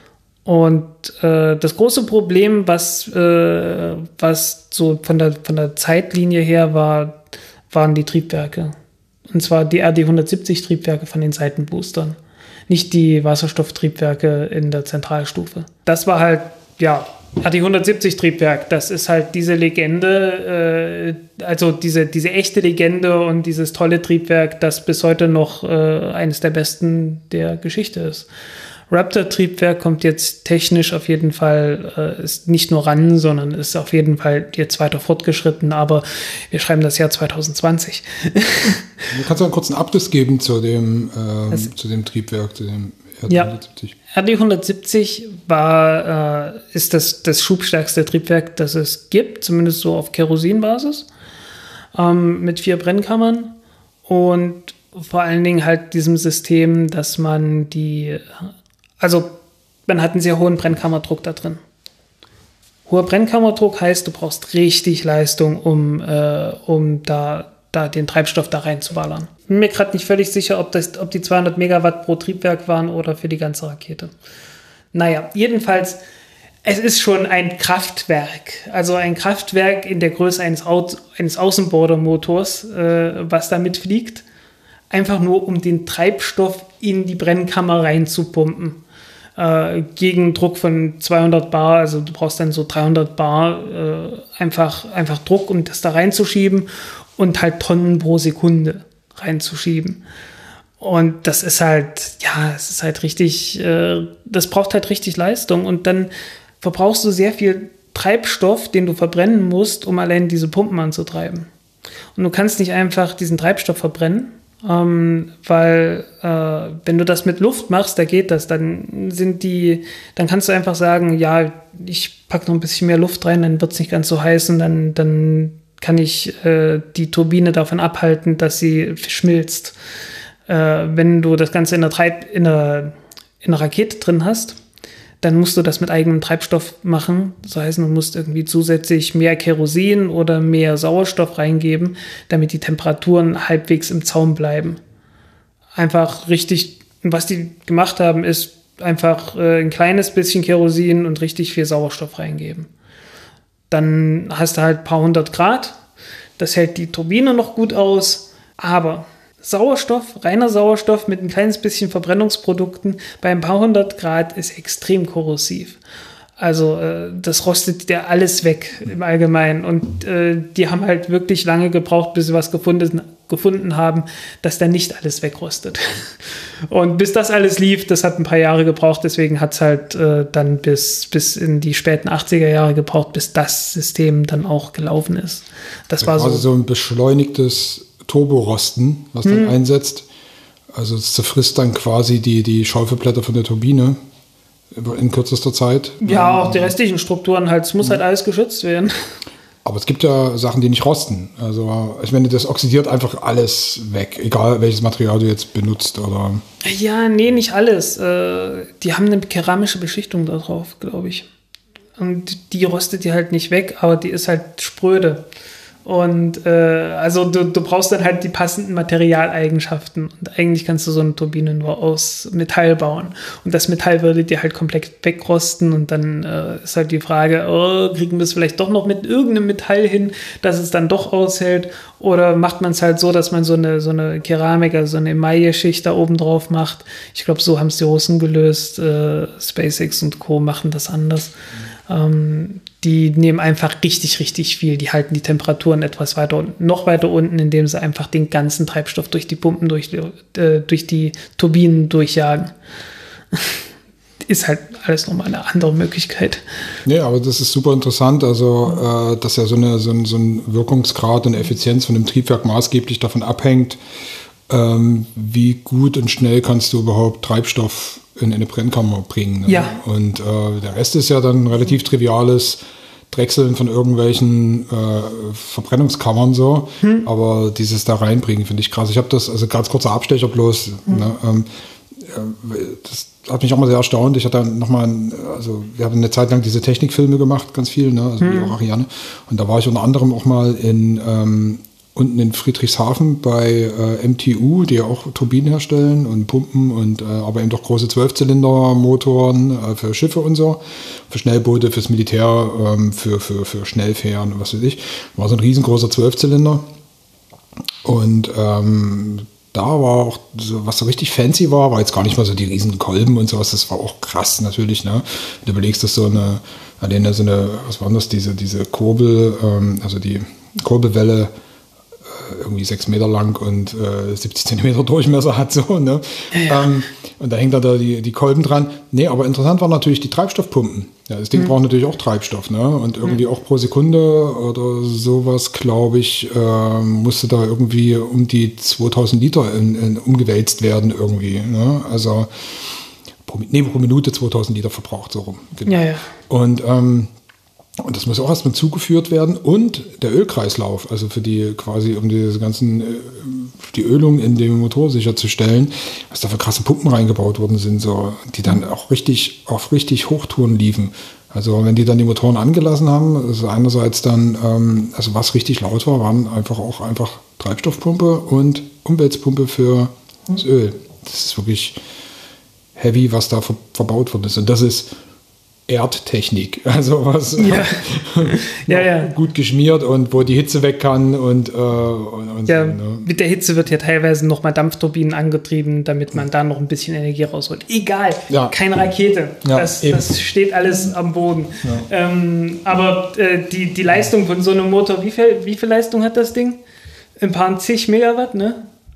Und äh, das große Problem, was, äh, was so von der, von der Zeitlinie her war, waren die Triebwerke. Und zwar die R D hundertsiebzig Triebwerke von den Seitenboostern. Nicht die Wasserstofftriebwerke in der Zentralstufe. Das war halt, ja, R D hundertsiebzig Triebwerk, das ist halt diese Legende, äh, also diese, diese echte Legende und dieses tolle Triebwerk, das bis heute noch äh, eines der besten der Geschichte ist. Raptor-Triebwerk kommt jetzt technisch auf jeden Fall, äh, ist nicht nur ran, sondern ist auf jeden Fall jetzt weiter fortgeschritten, aber wir schreiben das Jahr zwanzig zwanzig. Du kannst einen kurzen Abriss geben zu dem, ähm, das, zu dem Triebwerk, zu dem R D hundertsiebzig. Ja, R D hundertsiebzig war, äh, ist das, das schubstärkste Triebwerk, das es gibt, zumindest so auf Kerosinbasis, ähm, mit vier Brennkammern und vor allen Dingen halt diesem System, dass man die, also man hat einen sehr hohen Brennkammerdruck da drin. Hoher Brennkammerdruck heißt, du brauchst richtig Leistung, um, äh, um da, da den Treibstoff da reinzuballern. Bin mir gerade nicht völlig sicher, ob, das, ob die zweihundert Megawatt pro Triebwerk waren oder für die ganze Rakete. Naja, jedenfalls, es ist schon ein Kraftwerk. Also ein Kraftwerk in der Größe eines, Au- eines Außenbordermotors, äh, was da mitfliegt. Einfach nur, um den Treibstoff in die Brennkammer reinzupumpen. Äh, gegen Druck von zweihundert Bar, also du brauchst dann so dreihundert Bar, äh, einfach, einfach Druck, um das da reinzuschieben und halt Tonnen pro Sekunde reinzuschieben. Und das ist halt, ja, es ist halt richtig, äh, das braucht halt richtig Leistung und dann verbrauchst du sehr viel Treibstoff, den du verbrennen musst, um allein diese Pumpen anzutreiben. Und du kannst nicht einfach diesen Treibstoff verbrennen, ähm, weil äh, wenn du das mit Luft machst, da geht das, dann sind die, dann kannst du einfach sagen, ja, ich packe noch ein bisschen mehr Luft rein, dann wird es nicht ganz so heiß und dann, dann kann ich äh, die Turbine davon abhalten, dass sie schmilzt. Äh, wenn du das Ganze in der, Treib- in, der, in der Rakete drin hast, dann musst du das mit eigenem Treibstoff machen. Das heißt, du musst irgendwie zusätzlich mehr Kerosin oder mehr Sauerstoff reingeben, damit die Temperaturen halbwegs im Zaum bleiben. Einfach richtig, was die gemacht haben, ist einfach äh, ein kleines bisschen Kerosin und richtig viel Sauerstoff reingeben. Dann hast du halt ein paar hundert Grad. Das hält die Turbine noch gut aus. Aber Sauerstoff, reiner Sauerstoff mit ein kleines bisschen Verbrennungsprodukten bei ein paar hundert Grad ist extrem korrosiv. Also äh, das rostet dir alles weg im Allgemeinen. Und äh, die haben halt wirklich lange gebraucht, bis sie was gefunden, gefunden haben, dass da nicht alles wegrostet. Und bis das alles lief, das hat ein paar Jahre gebraucht. Deswegen hat es halt äh, dann bis, bis in die späten achtziger Jahre gebraucht, bis das System dann auch gelaufen ist. Das war also so, so ein beschleunigtes Turborosten, was dann hm. einsetzt. Also es zerfrisst dann quasi die, die Schaufelblätter von der Turbine in kürzester Zeit. Ja, auch die restlichen Strukturen halt. Es muss halt alles geschützt werden. Aber es gibt ja Sachen, die nicht rosten. Also ich meine, das oxidiert einfach alles weg, egal welches Material du jetzt benutzt. Oder ja, nee, nicht alles. Äh, die haben eine keramische Beschichtung da drauf, glaube ich. Und die rostet die halt nicht weg, aber die ist halt spröde. Und äh, also du, du brauchst dann halt die passenden Materialeigenschaften. Und eigentlich kannst du so eine Turbine nur aus Metall bauen. Und das Metall würde dir halt komplett wegrosten. Und dann äh, ist halt die Frage, oh, kriegen wir es vielleicht doch noch mit irgendeinem Metall hin, dass es dann doch aushält? Oder macht man es halt so, dass man so eine, so eine Keramik, also so eine Emaille-Schicht da oben drauf macht? Ich glaube, so haben es die Russen gelöst. Äh, SpaceX und Co. machen das anders. Ähm, die nehmen einfach richtig, richtig viel. Die halten die Temperaturen etwas weiter unten, noch weiter unten, indem sie einfach den ganzen Treibstoff durch die Pumpen, durch, äh, durch die Turbinen durchjagen. Ist halt alles nochmal eine andere Möglichkeit. Ja, aber das ist super interessant. Also, äh, dass ja so, eine, so, ein, so ein Wirkungsgrad und Effizienz von dem Triebwerk maßgeblich davon abhängt, ähm, wie gut und schnell kannst du überhaupt Treibstoff in eine Brennkammer bringen. Ne? Ja. Und äh, der Rest ist ja dann relativ triviales Drechseln von irgendwelchen äh, Verbrennungskammern so. Hm. Aber dieses da reinbringen, finde ich krass. Ich habe das, also ganz kurzer Abstecher bloß, hm. ne, ähm, das hat mich auch mal sehr erstaunt. Ich hatte nochmal, also wir haben eine Zeit lang diese Technikfilme gemacht, ganz viel, ne? Also hm. wie auch Ariane. Und da war ich unter anderem auch mal in ähm, unten in Friedrichshafen bei äh, M T U, die ja auch Turbinen herstellen und Pumpen und äh, aber eben doch große Zwölfzylinder-Motoren äh, für Schiffe und so, für Schnellboote, fürs Militär, ähm, für, für, für Schnellfähren und was weiß ich. War so ein riesengroßer Zwölfzylinder. Und ähm, da war auch, so, was so richtig fancy war, war jetzt gar nicht mal so die riesen Kolben und sowas, das war auch krass natürlich, ne? Du überlegst, dass so eine, alleine so eine, was war das, diese, diese Kurbel, ähm, also die Kurbelwelle äh, irgendwie sechs Meter lang und äh, siebzig Zentimeter Durchmesser hat, so, ne? Ja. Ähm, und da hängt dann da die, die Kolben dran. Nee, aber interessant waren natürlich die Treibstoffpumpen. Ja, das Ding mhm. braucht natürlich auch Treibstoff, ne? Und irgendwie mhm. auch pro Sekunde oder sowas, glaube ich, äh, musste da irgendwie um die zweitausend Liter in, in, umgewälzt werden irgendwie, ne? Also pro, nee, pro Minute zweitausend Liter verbraucht, so rum. Genau. Ja, ja. Und ähm, Und das muss auch erstmal zugeführt werden und der Ölkreislauf, also für die quasi, um diese ganzen, die Ölung in dem Motor sicherzustellen, was da für krasse Pumpen reingebaut worden sind, so, die dann auch richtig, auf richtig Hochtouren liefen. Also wenn die dann die Motoren angelassen haben, also einerseits dann, ähm, also was richtig laut war, waren einfach auch einfach Treibstoffpumpe und Umwälzpumpe für das Öl. Das ist wirklich heavy, was da ver- verbaut worden ist. Und das ist Erdtechnik, also was ja. ja, ja. gut geschmiert und wo die Hitze weg kann und, äh, und, und ja, so, ne? Mit der Hitze wird ja teilweise nochmal Dampfturbinen angetrieben, damit man da noch ein bisschen Energie rausholt. Egal, ja. keine Rakete, ja, das, das steht alles am Boden. Ja. Ähm, aber äh, die, die Leistung von so einem Motor, wie viel, wie viel Leistung hat das Ding? Ein paar zig Megawatt, ne?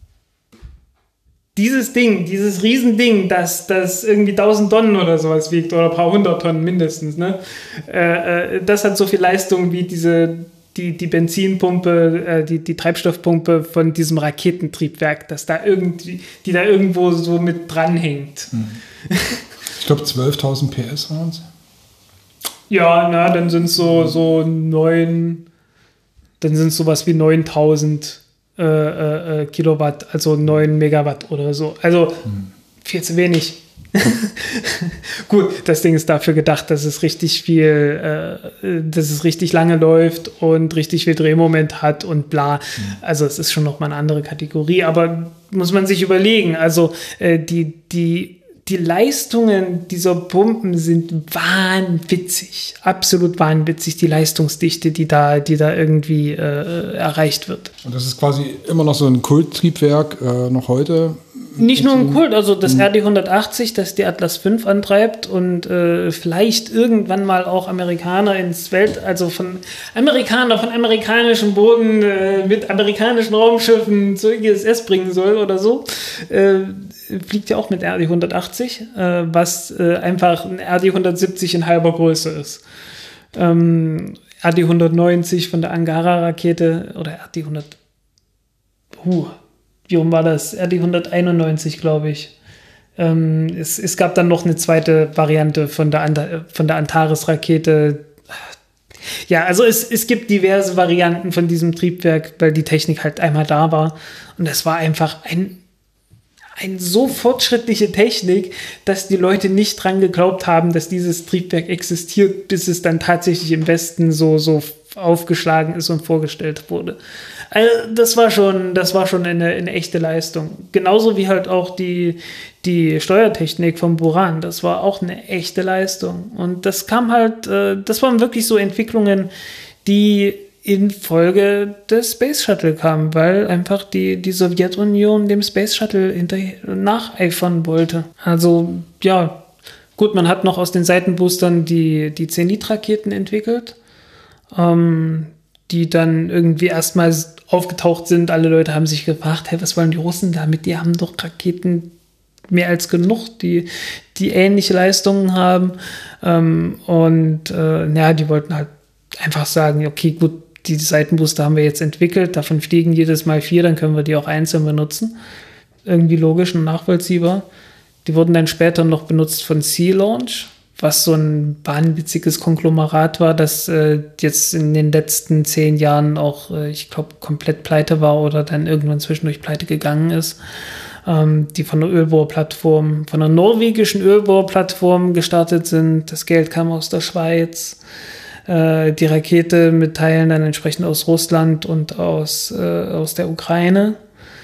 Dieses Ding, dieses Riesending, das, das irgendwie tausend Tonnen oder sowas wiegt oder ein paar hundert Tonnen mindestens, ne? Äh, äh, das hat so viel Leistung wie diese, die, die Benzinpumpe, äh, die, die Treibstoffpumpe von diesem Raketentriebwerk, das da irgendwie, die da irgendwo so mit dranhängt. Hm. Ich glaube zwölftausend P S waren es. Ja, na, dann sind es so, so neun, dann sind es sowas wie neuntausend Äh, äh, Kilowatt, also neun Megawatt oder so. Also hm. viel zu wenig. Gut, das Ding ist dafür gedacht, dass es richtig viel, äh, dass es richtig lange läuft und richtig viel Drehmoment hat und bla. Hm. Also es ist schon nochmal eine andere Kategorie, aber muss man sich überlegen. Also äh, die, die Die Leistungen dieser Pumpen sind wahnwitzig, absolut wahnwitzig, die Leistungsdichte, die da, die da irgendwie äh, erreicht wird. Und das ist quasi immer noch so ein Kulttriebwerk, äh, noch heute? Nicht nur ein Kult, also das R D hundertachtzig, das die Atlas fünf antreibt und äh, vielleicht irgendwann mal auch Amerikaner ins Welt, also von Amerikaner von amerikanischem Boden äh, mit amerikanischen Raumschiffen zur I S S bringen soll oder so, äh, fliegt ja auch mit R D hundertachtzig, äh, was äh, einfach ein R D hundertsiebzig in halber Größe ist. Ähm, R D hundertneunzig von der Angara-Rakete oder R D hundert, huh, wie rum war das? R D hunderteinundneunzig, glaube ich. Ähm, es, es gab dann noch eine zweite Variante von der, Anta- von der Antares-Rakete. Ja, also es, es gibt diverse Varianten von diesem Triebwerk, weil die Technik halt einmal da war. Und es war einfach ein, ein so fortschrittliche Technik, dass die Leute nicht dran geglaubt haben, dass dieses Triebwerk existiert, bis es dann tatsächlich im Westen so, so aufgeschlagen ist und vorgestellt wurde. Also das war schon, das war schon eine, eine echte Leistung. Genauso wie halt auch die, die Steuertechnik vom Buran. Das war auch eine echte Leistung. Und das kam halt, äh, das waren wirklich so Entwicklungen, die in Folge des Space Shuttle kamen, weil einfach die, die Sowjetunion dem Space Shuttle hinterher nacheifern wollte. Also, ja, Gut, man hat noch aus den Seitenboostern die, die Zenit-Raketen entwickelt, ähm, die dann irgendwie erstmals aufgetaucht sind. Alle Leute haben sich gefragt, hey, was wollen die Russen damit? Die haben doch Raketen mehr als genug, die, die ähnliche Leistungen haben. Ähm, und äh, ja, die wollten halt einfach sagen, okay, gut, die Seitenbooster haben wir jetzt entwickelt, davon fliegen jedes Mal vier, dann können wir die auch einzeln benutzen. Irgendwie logisch und nachvollziehbar. Die wurden dann später noch benutzt von Sea Launch, was so ein wahnwitziges Konglomerat war, das äh, jetzt in den letzten zehn Jahren auch, äh, ich glaube, komplett pleite war oder dann irgendwann zwischendurch pleite gegangen ist. Ähm, die von der Ölbohrplattform, von der norwegischen Ölbohrplattform gestartet sind. Das Geld kam aus der Schweiz. Äh, die Rakete mit Teilen dann entsprechend aus Russland und aus, äh, aus der Ukraine.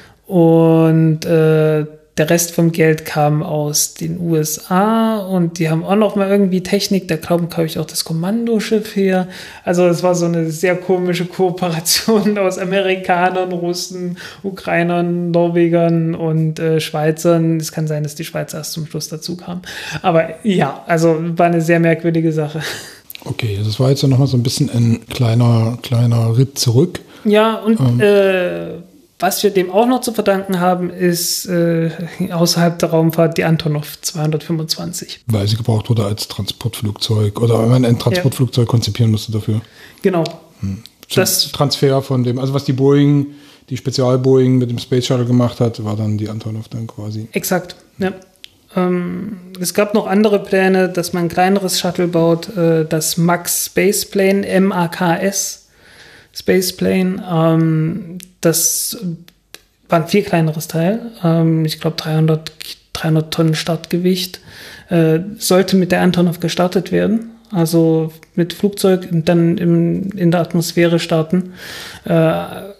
Und äh, der Rest vom Geld kam aus den U S A und die haben auch noch mal irgendwie Technik, da glauben, glaube ich, auch das Kommandoschiff her. Also es war so eine sehr komische Kooperation aus Amerikanern, Russen, Ukrainern, Norwegern und äh, Schweizern. Es kann sein, dass die Schweizer erst zum Schluss dazu kamen. Aber ja, also war eine sehr merkwürdige Sache. Okay, das war jetzt ja noch mal so ein bisschen ein kleiner, kleiner Ritt zurück. Ja, und ähm. äh, was wir dem auch noch zu verdanken haben, ist äh, außerhalb der Raumfahrt die Antonov zweihundertfünfundzwanzig. Weil sie gebraucht wurde als Transportflugzeug oder wenn man ein Transportflugzeug ja. konzipieren musste dafür. Genau. Hm. Das Transfer von dem, also was die Boeing, die Spezial-Boeing mit dem Space Shuttle gemacht hat, war dann die Antonov dann quasi. Exakt, ja. Ähm, es gab noch andere Pläne, dass man ein kleineres Shuttle baut, äh, das Max Spaceplane, M A K S Spaceplane, ähm, das war ein viel kleineres Teil, ähm, ich glaube dreihundert Tonnen Startgewicht, äh, sollte mit der Antonov gestartet werden, also mit Flugzeug und dann im, in der Atmosphäre starten äh,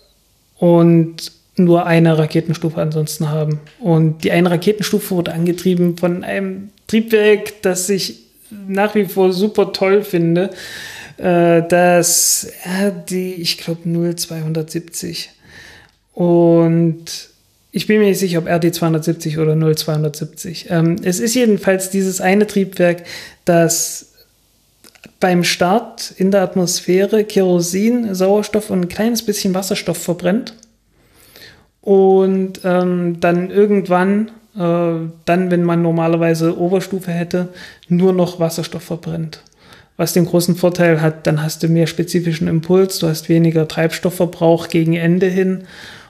und nur eine Raketenstufe ansonsten haben. Und die eine Raketenstufe wurde angetrieben von einem Triebwerk, das ich nach wie vor super toll finde, äh, das R D, ich glaube, null zweihundertsiebzig. Und ich bin mir nicht sicher, ob R D zweihundertsiebzig oder null zweihundertsiebzig. Ähm, es ist jedenfalls dieses eine Triebwerk, das beim Start in der Atmosphäre Kerosin, Sauerstoff und ein kleines bisschen Wasserstoff verbrennt. Und ähm, dann irgendwann, äh, dann, wenn man normalerweise Oberstufe hätte, nur noch Wasserstoff verbrennt. Was den großen Vorteil hat, dann hast du mehr spezifischen Impuls, du hast weniger Treibstoffverbrauch gegen Ende hin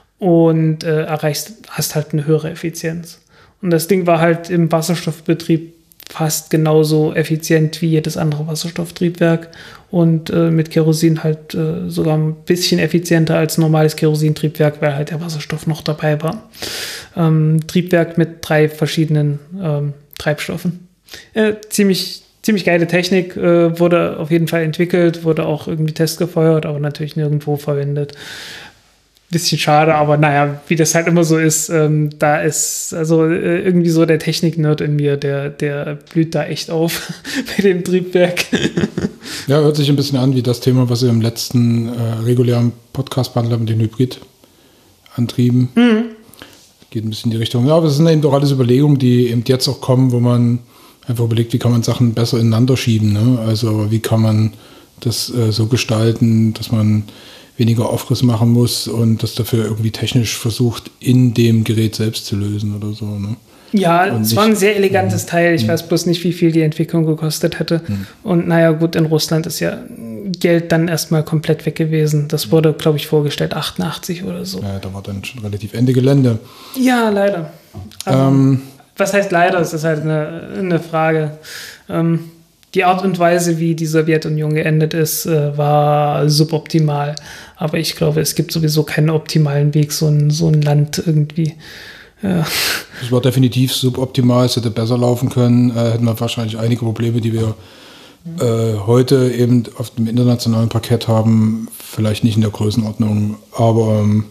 und äh, erreichst, hast halt eine höhere Effizienz. Und das Ding war halt im Wasserstoffbetrieb fast genauso effizient wie jedes andere Wasserstofftriebwerk und äh, mit Kerosin halt äh, sogar ein bisschen effizienter als normales Kerosintriebwerk, weil halt der Wasserstoff noch dabei war. Ähm, Triebwerk mit drei verschiedenen ähm, Treibstoffen. Äh, ziemlich, ziemlich geile Technik, äh, wurde auf jeden Fall entwickelt, wurde auch irgendwie testgefeuert, aber natürlich nirgendwo verwendet. Bisschen schade, aber naja, wie das halt immer so ist, ähm, da ist also äh, irgendwie so der Technik-Nerd in mir, der, der blüht da echt auf bei dem Triebwerk. Ja, hört sich ein bisschen an wie das Thema, was wir im letzten äh, regulären Podcast behandelt haben, den Hybrid-Antrieben. Mhm. Geht ein bisschen in die Richtung. Ja, aber es sind eben doch alles Überlegungen, die eben jetzt auch kommen, wo man einfach überlegt, wie kann man Sachen besser ineinander schieben. Ne? Also wie kann man das äh, so gestalten, dass man weniger Aufriss machen muss und das dafür irgendwie technisch versucht, in dem Gerät selbst zu lösen oder so. Ne? Ja, und es war ein sehr elegantes mh. Teil. Ich mh. weiß bloß nicht, wie viel die Entwicklung gekostet hätte. Mh. Und naja, gut, in Russland ist ja Geld dann erstmal komplett weg gewesen. Das wurde, glaube ich, vorgestellt, achtundachtzig oder so. Ja, da war dann schon relativ Ende Gelände. Ja, leider. Ähm, was heißt leider? Das ist halt eine, eine Frage. Ähm, Die Art und Weise, wie die Sowjetunion geendet ist, war suboptimal. Aber ich glaube, es gibt sowieso keinen optimalen Weg, so ein, so ein Land irgendwie. Ja. Es war definitiv suboptimal, es hätte besser laufen können. Äh, hätten wir wahrscheinlich einige Probleme, die wir äh, heute eben auf dem internationalen Parkett haben, vielleicht nicht in der Größenordnung. Aber ähm,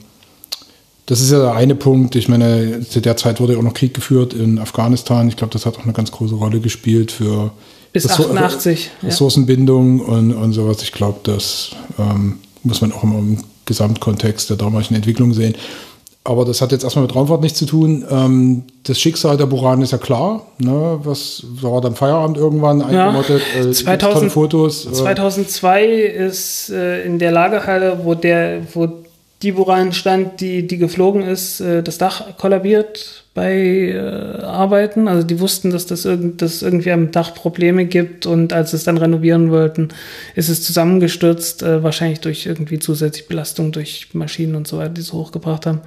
das ist ja der eine Punkt. Ich meine, zu der Zeit wurde ja auch noch Krieg geführt in Afghanistan. Ich glaube, das hat auch eine ganz große Rolle gespielt für bis achtundachtzig. Ressourcenbindung ja. und, und sowas. Ich glaube, das ähm, muss man auch immer im Gesamtkontext der damaligen Entwicklung sehen. aber das hat jetzt erstmal mit Raumfahrt nichts zu tun. Ähm, das Schicksal der Buran ist ja klar. Ne? Was war dann Feierabend irgendwann eingemottet? Ja, äh, zweitausend, tolle Fotos. Äh. zweitausendzwei ist äh, in der Lagerhalle, wo der, wo die Buran stand, die, die geflogen ist, äh, das Dach kollabiert bei äh, Arbeiten. Also die wussten, dass das irgend, dass irgendwie am Dach Probleme gibt, und als sie es dann renovieren wollten, ist es zusammengestürzt, äh, wahrscheinlich durch irgendwie zusätzliche Belastung durch Maschinen und so weiter, die es hochgebracht haben.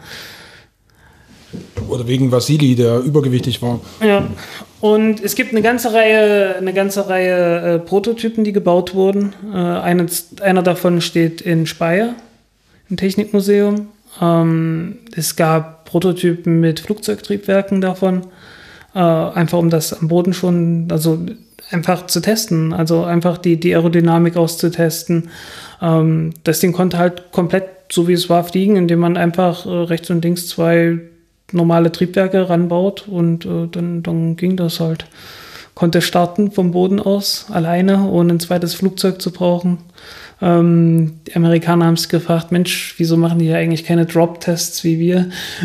Oder wegen Wassili, der übergewichtig war. Ja, und es gibt eine ganze Reihe, eine ganze Reihe äh, Prototypen, die gebaut wurden. Äh, eine, einer davon steht in Speyer im Technikmuseum. Ähm, es gab Prototypen mit Flugzeugtriebwerken davon, äh, einfach um das am Boden schon, also einfach zu testen, also einfach die, die Aerodynamik auszutesten. Ähm, das Ding konnte halt komplett, so wie es war, fliegen, indem man einfach äh, rechts und links zwei normale Triebwerke ranbaut, und äh, dann, dann ging das halt. Konnte starten vom Boden aus, alleine, ohne ein zweites Flugzeug zu brauchen. Ähm, die Amerikaner haben es gefragt, Mensch, wieso machen die ja eigentlich keine Drop-Tests wie wir?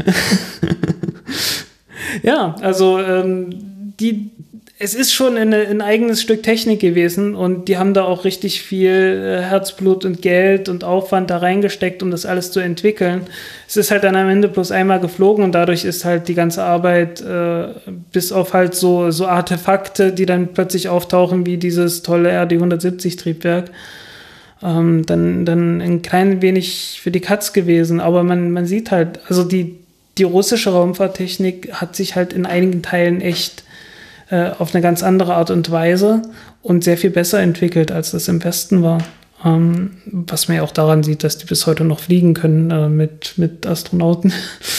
Ja, also ähm, die, es ist schon eine, ein eigenes Stück Technik gewesen, und die haben da auch richtig viel äh, Herzblut und Geld und Aufwand da reingesteckt, um das alles zu entwickeln. Es ist halt dann am Ende bloß einmal geflogen, und dadurch ist halt die ganze Arbeit, äh, bis auf halt so, so Artefakte, die dann plötzlich auftauchen, wie dieses tolle R D hundertsiebzig Triebwerk, ähm, dann, dann ein klein wenig für die Katz gewesen. Aber man, man sieht halt, also die, die russische Raumfahrttechnik hat sich halt in einigen Teilen echt äh, auf eine ganz andere Art und Weise und sehr viel besser entwickelt, als das im Westen war. Ähm, was man ja auch daran sieht, dass die bis heute noch fliegen können äh, mit, mit Astronauten.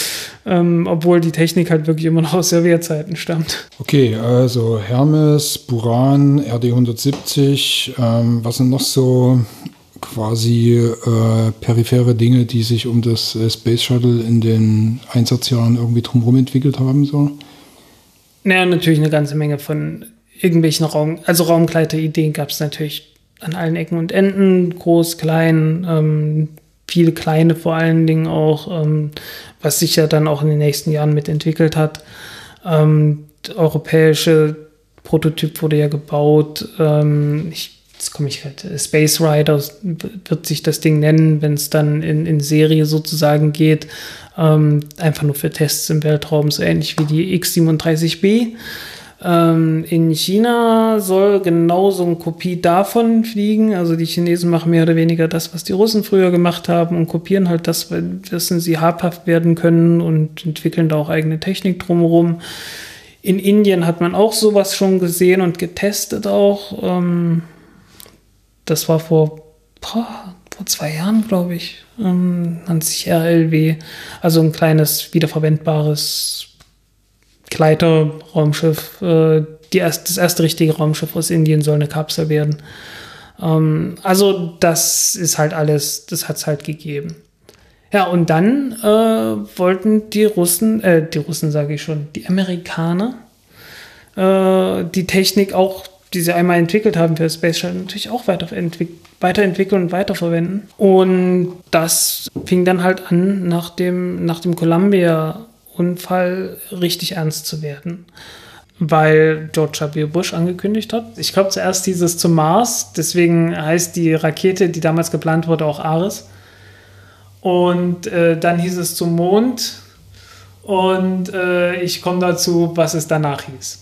Ähm, obwohl die Technik halt wirklich immer noch aus Sowjetzeiten stammt. Okay, also Hermes, Buran, R D hundertsiebzig, ähm, was sind noch so quasi äh, periphere Dinge, die sich um das äh, Space Shuttle in den Einsatzjahren irgendwie drumherum entwickelt haben? So? Naja, natürlich eine ganze Menge von irgendwelchen Raum, also Raumgleiter-Ideen gab es natürlich an allen Ecken und Enden, groß, klein, ähm, viele kleine vor allen Dingen auch, ähm, was sich ja dann auch in den nächsten Jahren mitentwickelt hat. Ähm, der europäische Prototyp wurde ja gebaut. Ähm, ich, jetzt komme ich halt, Space Rider wird sich das Ding nennen, wenn es dann in, in Serie sozusagen geht. Ähm, einfach nur für Tests im Weltraum, so ähnlich wie die X siebenunddreißig B. Ähm, in China soll genauso eine Kopie davon fliegen. Also die Chinesen machen mehr oder weniger das, was die Russen früher gemacht haben, und kopieren halt das, wissen sie habhaft werden können, und entwickeln da auch eigene Technik drumherum. In Indien hat man auch sowas schon gesehen und getestet auch. Ähm, das war vor, boah, vor zwei Jahren, glaube ich. Ähm, nennt sich R L W. Also ein kleines, wiederverwendbares Gleiter-Raumschiff, äh, die erst, das erste richtige Raumschiff aus Indien soll eine Kapsel werden. Ähm, also das ist halt alles, das hat es halt gegeben. Ja, und dann äh, wollten die Russen, äh, die Russen sage ich schon, die Amerikaner, äh, die Technik auch, die sie einmal entwickelt haben für Space Shuttle, natürlich auch weiterentwick- weiterentwickeln und weiterverwenden. Und das fing dann halt an, nach dem, nach dem Columbia Unfall richtig ernst zu werden, weil George W. Bush angekündigt hat. Ich glaube, zuerst hieß es zum Mars, deswegen heißt die Rakete, die damals geplant wurde, auch Ares. Und äh, dann hieß es zum Mond, und äh, ich komme dazu, was es danach hieß.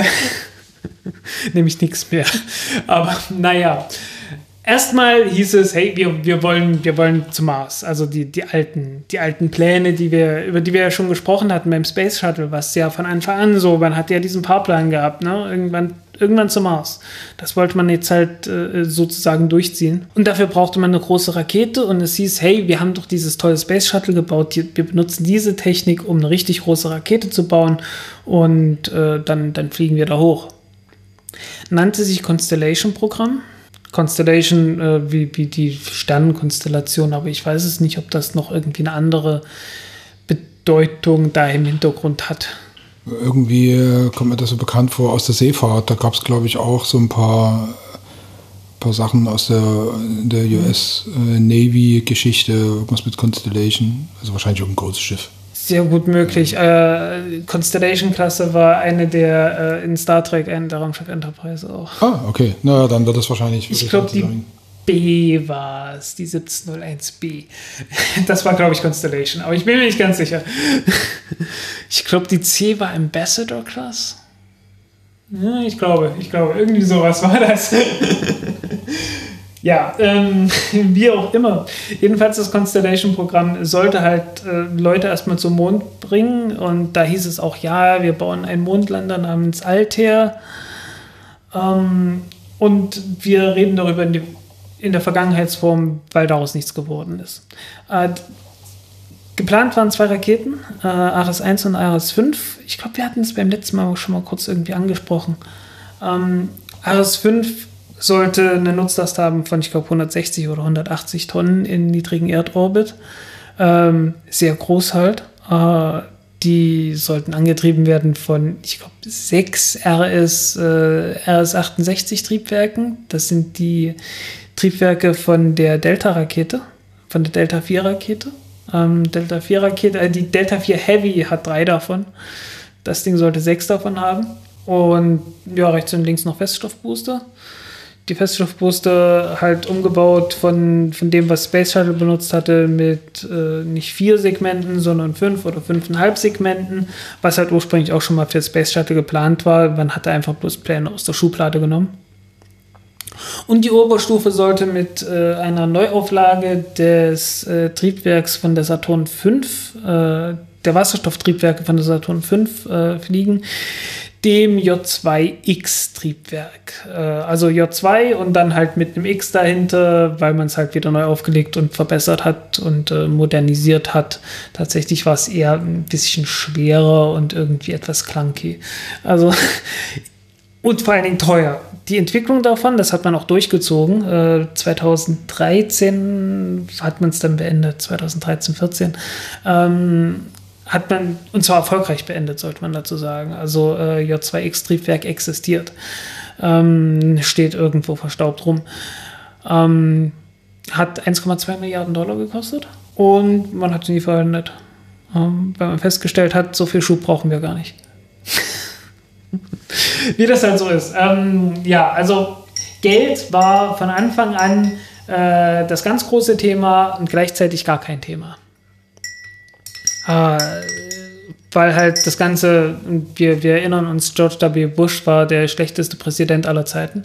Nämlich nichts mehr. Aber naja. Erstmal hieß es, hey, wir, wir, wollen, wir wollen zum Mars. Also die, die, alten, die alten Pläne, die wir, über die wir ja schon gesprochen hatten beim Space Shuttle, was ja von Anfang an so, man hat ja diesen Fahrplan gehabt, ne? Irgendwann, irgendwann zum Mars. Das wollte man jetzt halt äh, sozusagen durchziehen. Und dafür brauchte man eine große Rakete, und es hieß, hey, wir haben doch dieses tolle Space Shuttle gebaut, wir benutzen diese Technik, um eine richtig große Rakete zu bauen, und äh, dann, dann fliegen wir da hoch. Nannte sich Constellation-Programm. Constellation, äh, wie, wie die Sternenkonstellation, aber ich weiß es nicht, ob das noch irgendwie eine andere Bedeutung da im Hintergrund hat. Irgendwie äh, kommt mir das so bekannt vor aus der Seefahrt. Da gab es, glaube ich, auch so ein paar, paar Sachen aus der, der U S äh, Navy-Geschichte, irgendwas mit Constellation, also wahrscheinlich auch ein großes Schiff. Sehr gut möglich. Äh, Constellation-Klasse war eine der äh, in Star Trek, eine der Raumschiff Enterprise auch. Ah, okay. Naja, dann wird das wahrscheinlich. Ich glaube, die B war es, die siebzehn null eins B. Das war, glaube ich, Constellation, aber ich bin mir nicht ganz sicher. Ich glaube, die C war Ambassador-Class. Ja, ich glaube, ich glaube, irgendwie sowas war das. Ja, ähm, wie auch immer. Jedenfalls das Constellation-Programm sollte halt äh, Leute erstmal zum Mond bringen und da hieß es auch, ja, wir bauen einen Mondlander namens Altair ähm, und wir reden darüber in, die, in der Vergangenheitsform, weil daraus nichts geworden ist. Äh, geplant waren zwei Raketen, äh, Ares eins und Ares fünf. Ich glaube, wir hatten es beim letzten Mal schon mal kurz irgendwie angesprochen. Ähm, Ares fünf sollte eine Nutzlast haben von, ich glaube, hundertsechzig oder hundertachtzig Tonnen in niedrigen Erdorbit. Ähm, sehr groß halt. Äh, die sollten angetrieben werden von, ich glaube, sechs R S, äh, R S achtundsechzig Triebwerken. Das sind die Triebwerke von der Delta-Rakete, von der Delta vier Rakete. Ähm, Delta vier Rakete, äh, die Delta vier Heavy hat drei davon. Das Ding sollte sechs davon haben. Und ja, rechts und links noch Feststoffbooster. Die Feststoffbooster halt umgebaut von, von dem, was Space Shuttle benutzt hatte, mit äh, nicht vier Segmenten, sondern fünf oder fünfeinhalb Segmenten, was halt ursprünglich auch schon mal für Space Shuttle geplant war. Man hatte einfach bloß Pläne aus der Schublade genommen. Und die Oberstufe sollte mit äh, einer Neuauflage des äh, Triebwerks von der Saturn fünf, äh, der Wasserstofftriebwerke von der Saturn fünf äh, fliegen, dem J zwei X Triebwerk. Äh, also J zwei und dann halt mit einem X dahinter, weil man es halt wieder neu aufgelegt und verbessert hat und äh, modernisiert hat. Tatsächlich war es eher ein bisschen schwerer und irgendwie etwas clunky. Also und vor allen Dingen teuer. Die Entwicklung davon, das hat man auch durchgezogen. Äh, zweitausenddreizehn hat man es dann beendet, zweitausenddreizehn, vierzehn. Ähm, hat man, und zwar erfolgreich beendet, sollte man dazu sagen. Also äh, J zwei X Triebwerk existiert. Ähm, steht irgendwo verstaubt rum. Ähm, hat eins Komma zwei Milliarden Dollar gekostet und man hat sie nie verwendet. Ähm, weil man festgestellt hat, so viel Schub brauchen wir gar nicht. Wie das halt so ist. Ähm, ja, also Geld war von Anfang an äh, das ganz große Thema und gleichzeitig gar kein Thema. Äh, weil halt das Ganze, wir, wir erinnern uns, George W. Bush war der schlechteste Präsident aller Zeiten.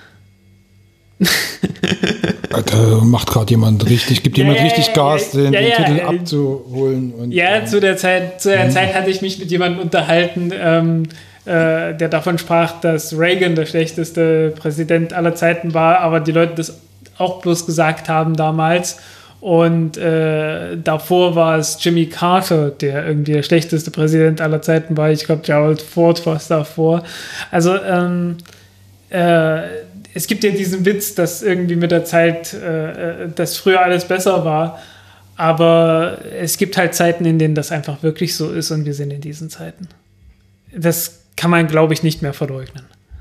Da macht gerade jemand richtig, gibt ja, jemand ja, richtig Gas, ja, den, ja, den ja, Titel ja, abzuholen. Und, ja, äh, zu der Zeit, zu der Zeit hatte ich mich mit jemandem unterhalten, ähm, äh, der davon sprach, dass Reagan der schlechteste Präsident aller Zeiten war, aber die Leute das auch bloß gesagt haben damals. Und äh, davor war es Jimmy Carter, der irgendwie der schlechteste Präsident aller Zeiten war. Ich glaube, Gerald Ford war es davor. Also ähm, äh, es gibt ja diesen Witz, dass irgendwie mit der Zeit, äh, dass früher alles besser war. Aber es gibt halt Zeiten, in denen das einfach wirklich so ist und wir sind in diesen Zeiten. Das kann man, glaube ich, nicht mehr verleugnen.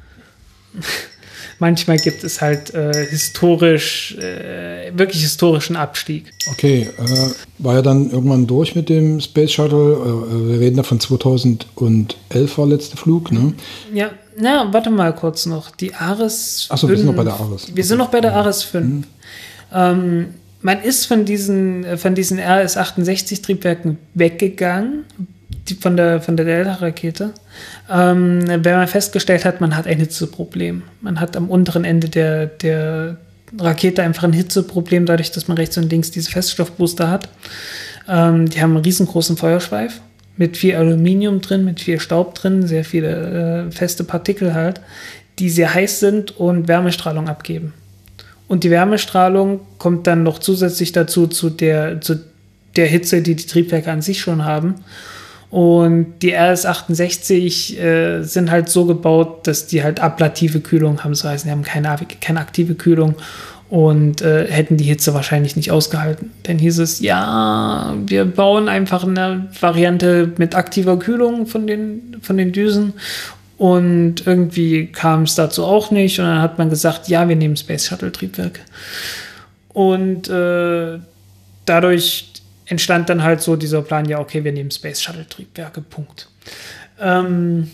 Manchmal gibt es halt äh, historisch, äh, wirklich historischen Abstieg. Okay, äh, war ja dann irgendwann durch mit dem Space Shuttle. Äh, wir reden da von zweitausendelf war letzter Flug, ne? Ja, na, warte mal kurz noch. Die Ares Achso, wir sind noch bei der Ares. Wir sind noch bei der Ares fünf. Mhm. Ähm, man ist von diesen, von diesen R S achtundsechzig Triebwerken weggegangen, die, von der, von der Delta-Rakete, ähm, wenn man festgestellt hat, man hat ein Hitzeproblem. Man hat am unteren Ende der, der Rakete einfach ein Hitzeproblem, dadurch, dass man rechts und links diese Feststoffbooster hat. Ähm, die haben einen riesengroßen Feuerschweif mit viel Aluminium drin, mit viel Staub drin, sehr viele äh, feste Partikel halt, die sehr heiß sind und Wärmestrahlung abgeben. Und die Wärmestrahlung kommt dann noch zusätzlich dazu zu der, zu der Hitze, die die Triebwerke an sich schon haben. Und die R S achtundsechzig äh, sind halt so gebaut, dass die halt ablative Kühlung haben. Das heißt, die haben keine, keine aktive Kühlung und äh, hätten die Hitze wahrscheinlich nicht ausgehalten. Dann hieß es, ja, wir bauen einfach eine Variante mit aktiver Kühlung von den, von den Düsen. Und irgendwie kam es dazu auch nicht. Und dann hat man gesagt, ja, wir nehmen Space Shuttle Triebwerke. Und äh, dadurch entstand dann halt so dieser Plan, ja, okay, wir nehmen Space Shuttle-Triebwerke, Punkt. Ähm,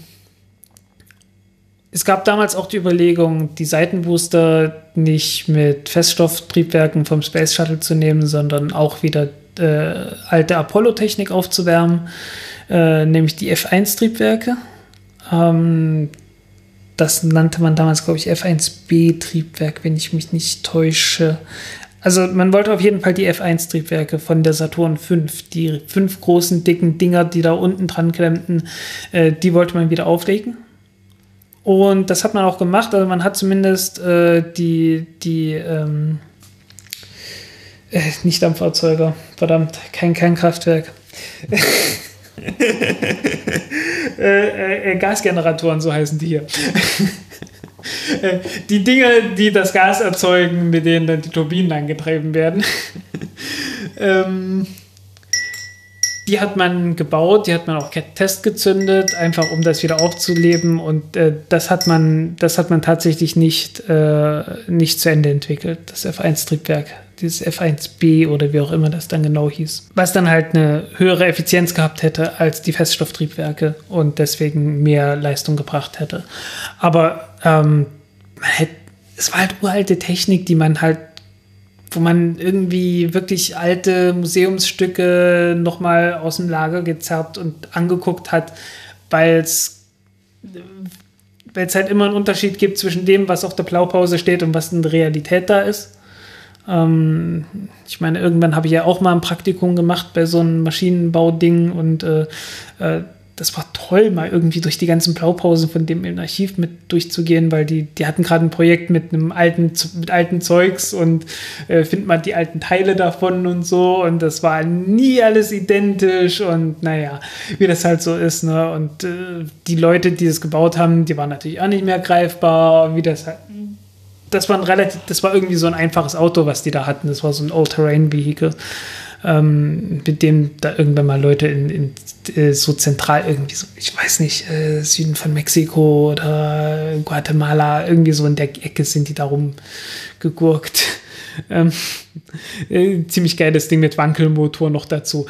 es gab damals auch die Überlegung, die Seitenbooster nicht mit Feststofftriebwerken vom Space Shuttle zu nehmen, sondern auch wieder äh, alte Apollo-Technik aufzuwärmen, äh, nämlich die F eins Triebwerke. Ähm, das nannte man damals, glaube ich, F eins B Triebwerk, wenn ich mich nicht täusche. Also man wollte auf jeden Fall die F eins Triebwerke von der Saturn fünf, die fünf großen, dicken Dinger, die da unten dran klemmten, äh, die wollte man wieder auflegen. Und das hat man auch gemacht. Also man hat zumindest äh, die, die ähm, äh, nicht Dampferzeuger, verdammt, kein Kernkraftwerk. äh, äh, Gasgeneratoren, so heißen die hier. Die Dinge, die das Gas erzeugen, mit denen dann die Turbinen angetrieben werden. ähm, die hat man gebaut, die hat man auch testgezündet, einfach um das wieder aufzuleben. Und äh, das hat man, das hat man tatsächlich nicht, äh, nicht zu Ende entwickelt, das F eins Triebwerk. Dieses F eins B oder wie auch immer das dann genau hieß. Was dann halt eine höhere Effizienz gehabt hätte als die Feststofftriebwerke und deswegen mehr Leistung gebracht hätte. Aber ähm, man hätte, es war halt uralte Technik, die man halt, wo man irgendwie wirklich alte Museumsstücke nochmal aus dem Lager gezerrt und angeguckt hat, weil es weil es halt immer einen Unterschied gibt zwischen dem, was auf der Blaupause steht und was in der Realität da ist. Ähm, ich meine, irgendwann habe ich ja auch mal ein Praktikum gemacht bei so einem Maschinenbauding und äh, äh, das war toll, mal irgendwie durch die ganzen Blaupausen von dem im Archiv mit durchzugehen, weil die, die hatten gerade ein Projekt mit einem alten, mit alten Zeugs und äh, findet man die alten Teile davon und so und das war nie alles identisch und naja, wie das halt so ist, ne? Und äh, die Leute, die das gebaut haben, die waren natürlich auch nicht mehr greifbar, wie das halt. Das war ein relativ, das war irgendwie so ein einfaches Auto, was die da hatten. Das war so ein All-Terrain-Vehicle, ähm, mit dem da irgendwann mal Leute in, in äh, so zentral irgendwie so, ich weiß nicht, äh, Süden von Mexiko oder Guatemala, irgendwie so in der Ecke sind die da rumgegurkt. Ähm, äh, ziemlich geiles Ding mit Wankelmotor noch dazu.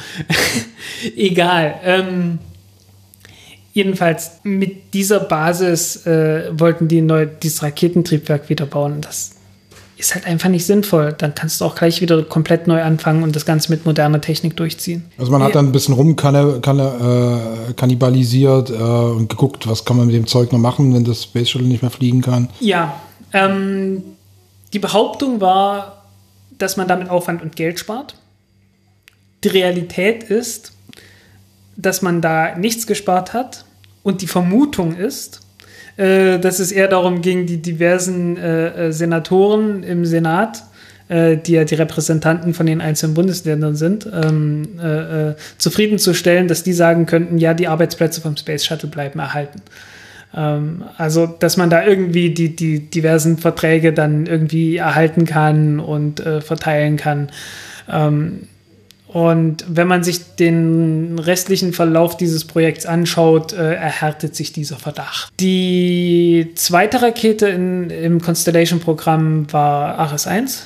Egal. Ähm, Jedenfalls mit dieser Basis äh, wollten die neu, dieses Raketentriebwerk wieder bauen. Das ist halt einfach nicht sinnvoll. Dann kannst du auch gleich wieder komplett neu anfangen und das Ganze mit moderner Technik durchziehen. Also man hat dann ein bisschen rum kann, kann, äh, kannibalisiert äh, und geguckt, was kann man mit dem Zeug noch machen, wenn das Space Shuttle nicht mehr fliegen kann. Ja, ähm, die Behauptung war, dass man damit Aufwand und Geld spart. Die Realität ist, dass man da nichts gespart hat und die Vermutung ist, äh, dass es eher darum ging, die diversen äh, Senatoren im Senat, äh, die ja die Repräsentanten von den einzelnen Bundesländern sind, ähm, äh, zufriedenzustellen, dass die sagen könnten, ja, die Arbeitsplätze vom Space Shuttle bleiben erhalten. Ähm, also, dass man da irgendwie die, die diversen Verträge dann irgendwie erhalten kann und äh, verteilen kann. Ähm, Und wenn man sich den restlichen Verlauf dieses Projekts anschaut, äh, erhärtet sich dieser Verdacht. Die zweite Rakete in, im Constellation-Programm war Ares eins,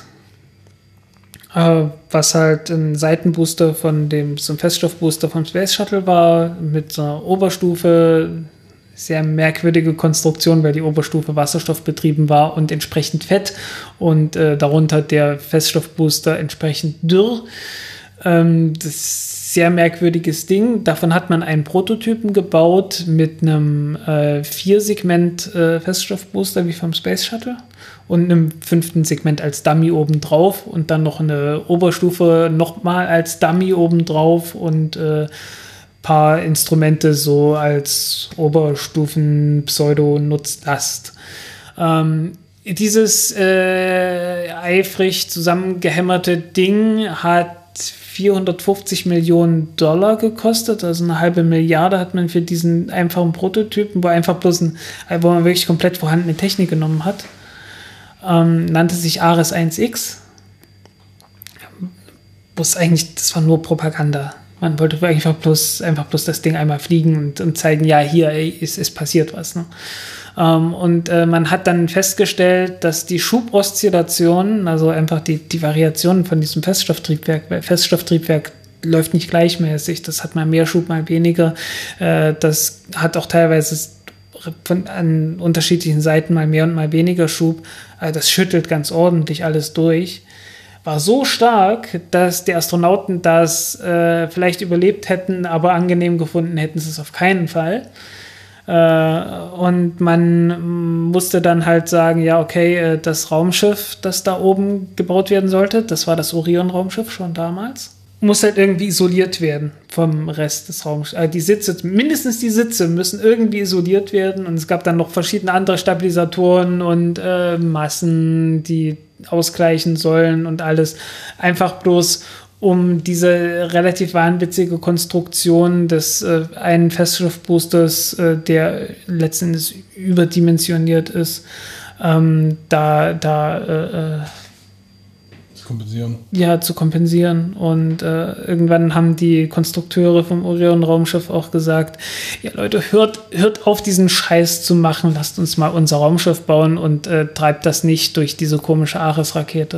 äh, was halt ein Seitenbooster von dem, so ein Feststoffbooster vom Space Shuttle war, mit so einer Oberstufe, sehr merkwürdige Konstruktion, weil die Oberstufe wasserstoffbetrieben war und entsprechend fett und äh, darunter der Feststoffbooster entsprechend dürr. Das ist ein sehr merkwürdiges Ding. Davon hat man einen Prototypen gebaut mit einem äh, Vier-Segment-Feststoffbooster äh, wie vom Space Shuttle und einem fünften Segment als Dummy obendrauf und dann noch eine Oberstufe nochmal als Dummy obendrauf und ein äh, paar Instrumente so als Oberstufen-Pseudo-Nutzlast. Ähm, Dieses äh, eifrig zusammengehämmerte Ding hat vierhundertfünfzig Millionen Dollar gekostet, also eine halbe Milliarde hat man für diesen einfachen Prototypen, wo einfach bloß ein, wo man wirklich komplett vorhandene Technik genommen hat. Ähm, nannte sich Ares eins X. Wo eigentlich, das war nur Propaganda. Man wollte einfach bloß, einfach bloß das Ding einmal fliegen und, und zeigen, ja, hier ey, ist, ist passiert was. Ne? Ähm, und äh, man hat dann festgestellt, dass die Schuboszillationen, also einfach die, die Variationen von diesem Feststofftriebwerk, weil Feststofftriebwerk läuft nicht gleichmäßig. Das hat mal mehr Schub, mal weniger. Äh, das hat auch teilweise von, an unterschiedlichen Seiten mal mehr und mal weniger Schub. Also das schüttelt ganz ordentlich alles durch. War so stark, dass die Astronauten das äh, vielleicht überlebt hätten, aber angenehm gefunden hätten sie es auf keinen Fall. Äh, und man musste dann halt sagen, ja, okay, äh, das Raumschiff, das da oben gebaut werden sollte, das war das Orion-Raumschiff schon damals, muss halt irgendwie isoliert werden vom Rest des Raumschiffs. Also die Sitze, mindestens die Sitze müssen irgendwie isoliert werden, und es gab dann noch verschiedene andere Stabilisatoren und äh, Massen, die ausgleichen sollen und alles. Einfach bloß, um diese relativ wahnwitzige Konstruktion des äh, einen Festschiffboosters, äh, der letztendlich überdimensioniert ist, ähm, da, da äh, zu kompensieren. Ja, zu kompensieren. Und äh, irgendwann haben die Konstrukteure vom Orion-Raumschiff auch gesagt, ja Leute, hört, hört auf, diesen Scheiß zu machen, lasst uns mal unser Raumschiff bauen und äh, treibt das nicht durch diese komische Ares-Rakete.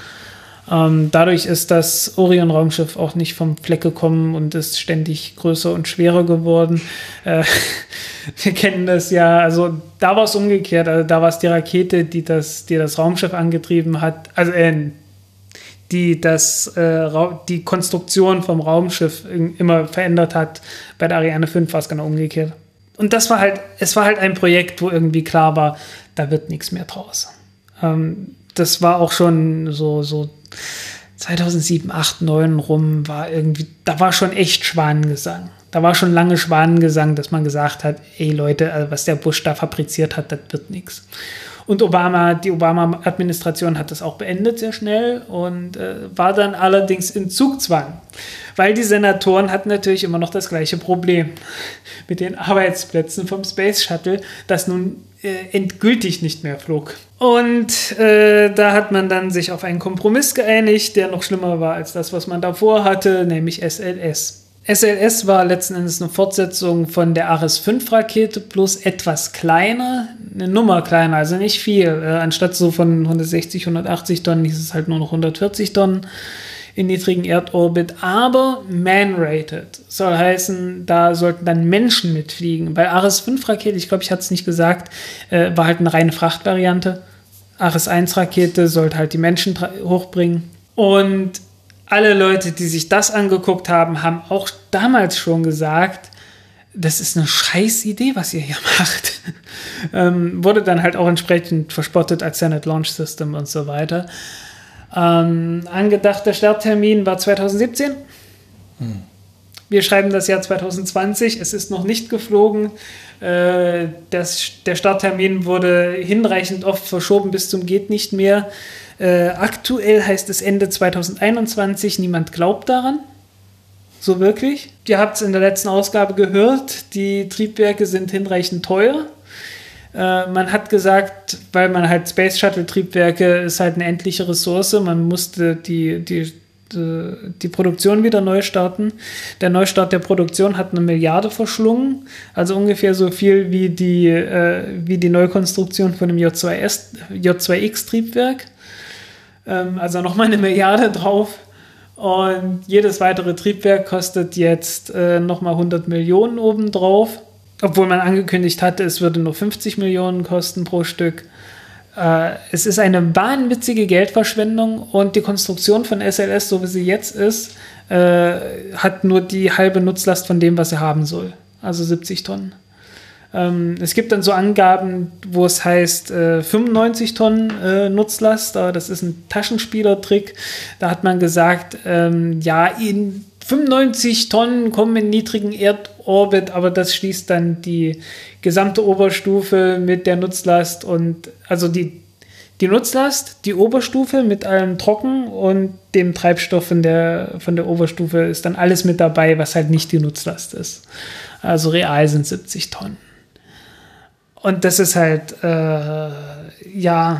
Ähm, dadurch ist das Orion-Raumschiff auch nicht vom Fleck gekommen und ist ständig größer und schwerer geworden. Äh, wir kennen das ja, also da war es umgekehrt, also da war es die Rakete, die das, die das Raumschiff angetrieben hat, also äh, die das, äh, die Konstruktion vom Raumschiff immer verändert hat. Bei der Ariane fünf war es genau umgekehrt. Und das war halt, es war halt ein Projekt, wo irgendwie klar war, da wird nichts mehr draus. Ähm, das war auch schon so, so zweitausendsieben, acht, neun rum, war irgendwie, da war schon echt Schwanengesang. Da war schon lange Schwanengesang, dass man gesagt hat, ey Leute, also was der Bush da fabriziert hat, das wird nichts. Und Obama, die Obama-Administration hat das auch beendet sehr schnell und äh, war dann allerdings in Zugzwang, weil die Senatoren hatten natürlich immer noch das gleiche Problem mit den Arbeitsplätzen vom Space Shuttle, das nun äh, endgültig nicht mehr flog. Und äh, da hat man dann sich auf einen Kompromiss geeinigt, der noch schlimmer war als das, was man davor hatte, nämlich S L S. S L S war letzten Endes eine Fortsetzung von der Ares fünf Rakete, bloß etwas kleiner, eine Nummer kleiner, also nicht viel. Äh, anstatt so von hundertsechzig, hundertachtzig Tonnen hieß es halt nur noch hundertvierzig Tonnen in niedrigen Erdorbit, aber man-rated. Soll heißen, da sollten dann Menschen mitfliegen. Bei Ares fünf Rakete, ich glaube, ich hatte es nicht gesagt, äh, war halt eine reine Frachtvariante. Ares eins Rakete sollte halt die Menschen hochbringen. Und alle Leute, die sich das angeguckt haben, haben auch damals schon gesagt, das ist eine scheiß Idee, was ihr hier macht. ähm, wurde dann halt auch entsprechend verspottet als Senate Launch System und so weiter. Ähm, angedachter Starttermin war zweitausendsiebzehn. Hm. Wir schreiben das Jahr zweitausendzwanzig. Es ist noch nicht geflogen. Äh, das, der Starttermin wurde hinreichend oft verschoben bis zum geht nicht mehr. Äh, aktuell heißt es Ende zweitausendeinundzwanzig. Niemand glaubt daran. So wirklich. Ihr habt es in der letzten Ausgabe gehört. Die Triebwerke sind hinreichend teuer. Äh, man hat gesagt, weil man halt Space Shuttle Triebwerke ist halt eine endliche Ressource. Man musste die, die, die, die Produktion wieder neu starten. Der Neustart der Produktion hat eine Milliarde verschlungen. Also ungefähr so viel wie die, äh, wie die Neukonstruktion von dem J zwei X Triebwerk. Also nochmal eine Milliarde drauf. Und jedes weitere Triebwerk kostet jetzt äh, nochmal hundert Millionen obendrauf. Obwohl man angekündigt hatte, es würde nur fünfzig Millionen kosten pro Stück. Äh, es ist eine wahnwitzige Geldverschwendung. Und die Konstruktion von S L S, so wie sie jetzt ist, äh, hat nur die halbe Nutzlast von dem, was sie haben soll. Also siebzig Tonnen. Es gibt dann so Angaben, wo es heißt äh, fünfundneunzig Tonnen äh, Nutzlast, aber das ist ein Taschenspielertrick. Da hat man gesagt, ähm, ja, in fünfundneunzig Tonnen kommen in niedrigen Erdorbit, aber das schließt dann die gesamte Oberstufe mit der Nutzlast und also die, die Nutzlast, die Oberstufe mit allem Trocken und dem Treibstoff von der, von der Oberstufe ist dann alles mit dabei, was halt nicht die Nutzlast ist. Also real sind siebzig Tonnen. Und das ist halt, äh, ja,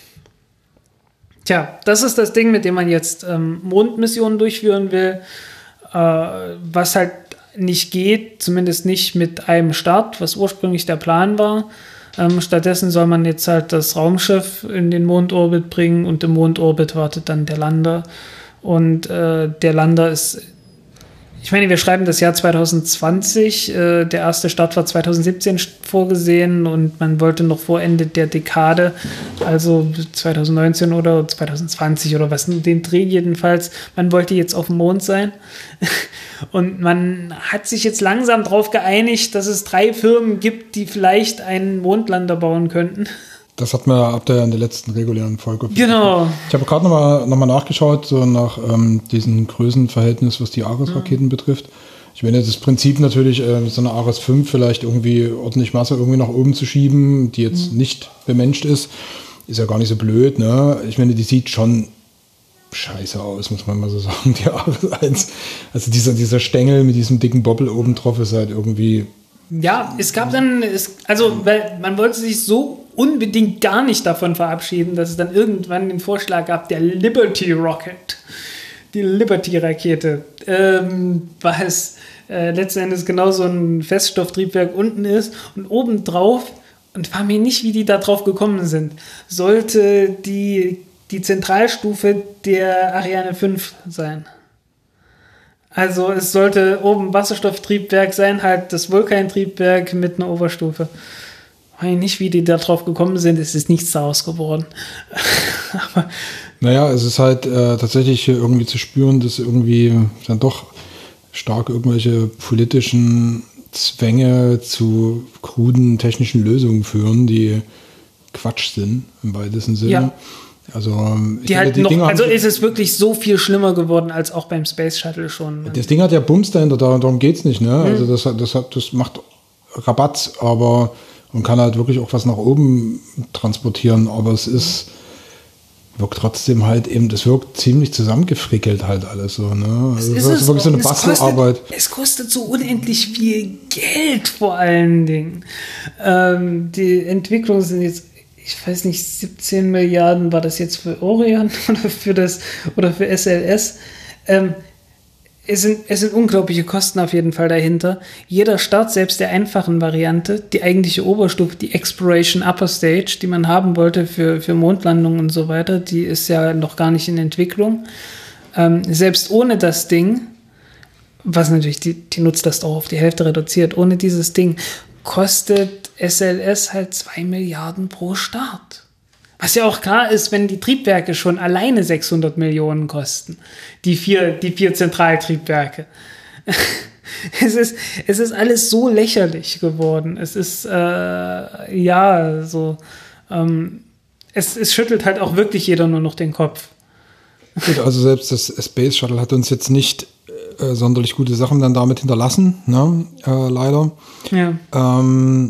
tja, das ist das Ding, mit dem man jetzt ähm, Mondmissionen durchführen will, äh, was halt nicht geht, zumindest nicht mit einem Start, was ursprünglich der Plan war. Ähm, stattdessen soll man jetzt halt das Raumschiff in den Mondorbit bringen und im Mondorbit wartet dann der Lander. Und äh, der Lander ist Ich meine, wir schreiben das Jahr zwanzig zwanzig, äh, der erste Start war zwanzig siebzehn vorgesehen und man wollte noch vor Ende der Dekade, also zwanzig neunzehn oder zwanzig zwanzig oder was, den Dreh jedenfalls, man wollte jetzt auf dem Mond sein und man hat sich jetzt langsam darauf geeinigt, dass es drei Firmen gibt, die vielleicht einen Mondlander bauen könnten. Das hat man ab der in der letzten regulären Folge. Genau. Ich habe gerade nochmal noch mal nachgeschaut, so nach ähm, diesem Größenverhältnis, was die Ares-Raketen mhm. betrifft. Ich meine, das Prinzip natürlich, äh, so eine Ares fünf vielleicht irgendwie ordentlich Masse irgendwie nach oben zu schieben, die jetzt mhm. nicht bemenscht ist, ist ja gar nicht so blöd. Ne? Ich meine, die sieht schon scheiße aus, muss man mal so sagen, die Ares eins. Also dieser, dieser Stängel mit diesem dicken Bobbel oben drauf ist halt irgendwie... Ja, es gab dann, es, also weil man wollte sich so unbedingt gar nicht davon verabschieden, dass es dann irgendwann den Vorschlag gab, der Liberty Rocket, die Liberty-Rakete, ähm, weil es äh, letzten Endes genau so ein Feststofftriebwerk unten ist und obendrauf, und frage mich nicht, wie die da drauf gekommen sind, sollte die, die Zentralstufe der Ariane fünf sein. Also es sollte oben Wasserstofftriebwerk sein, halt das Vulkan-Triebwerk mit einer Oberstufe. Ich weiß nicht, wie die da drauf gekommen sind, es ist nichts daraus geworden. Aber naja, es ist halt äh, tatsächlich irgendwie zu spüren, dass irgendwie dann doch stark irgendwelche politischen Zwänge zu kruden technischen Lösungen führen, die Quatsch sind, im weitesten Sinne. Ja. Also, ich die denke, halt die noch, Dinger also haben, ist es wirklich so viel schlimmer geworden als auch beim Space Shuttle schon. Das Ding hat ja Bums dahinter, darum geht es nicht. Ne? Mhm. Also das, das, hat, das macht Rabatt, aber man kann halt wirklich auch was nach oben transportieren, aber es ist wirkt trotzdem halt eben, das wirkt ziemlich zusammengefrickelt halt alles so. Ne? Also es das ist, ist wirklich so eine es Bastelarbeit. Kostet, es kostet so unendlich viel Geld vor allen Dingen. Ähm, die Entwicklungen sind jetzt, ich weiß nicht, siebzehn Milliarden war das jetzt für Orion oder für das oder für S L S. Ähm, es sind, es sind unglaubliche Kosten auf jeden Fall dahinter. Jeder Start, selbst der einfachen Variante, die eigentliche Oberstufe, die Exploration Upper Stage, die man haben wollte für, für Mondlandungen und so weiter, die ist ja noch gar nicht in Entwicklung. Ähm, selbst ohne das Ding, was natürlich die, die Nutzlast auch auf die Hälfte reduziert, ohne dieses Ding kostet S L S halt zwei Milliarden pro Start. Was ja auch klar ist, wenn die Triebwerke schon alleine sechshundert Millionen kosten. Die vier, die vier Zentraltriebwerke. es ist, es ist alles so lächerlich geworden. Es ist, äh, ja, so, ähm, es, es schüttelt halt auch wirklich jeder nur noch den Kopf. Gut, also selbst das Space Shuttle hat uns jetzt nicht äh, sonderlich gute Sachen dann damit hinterlassen, ne? äh, leider. Ja. Ähm,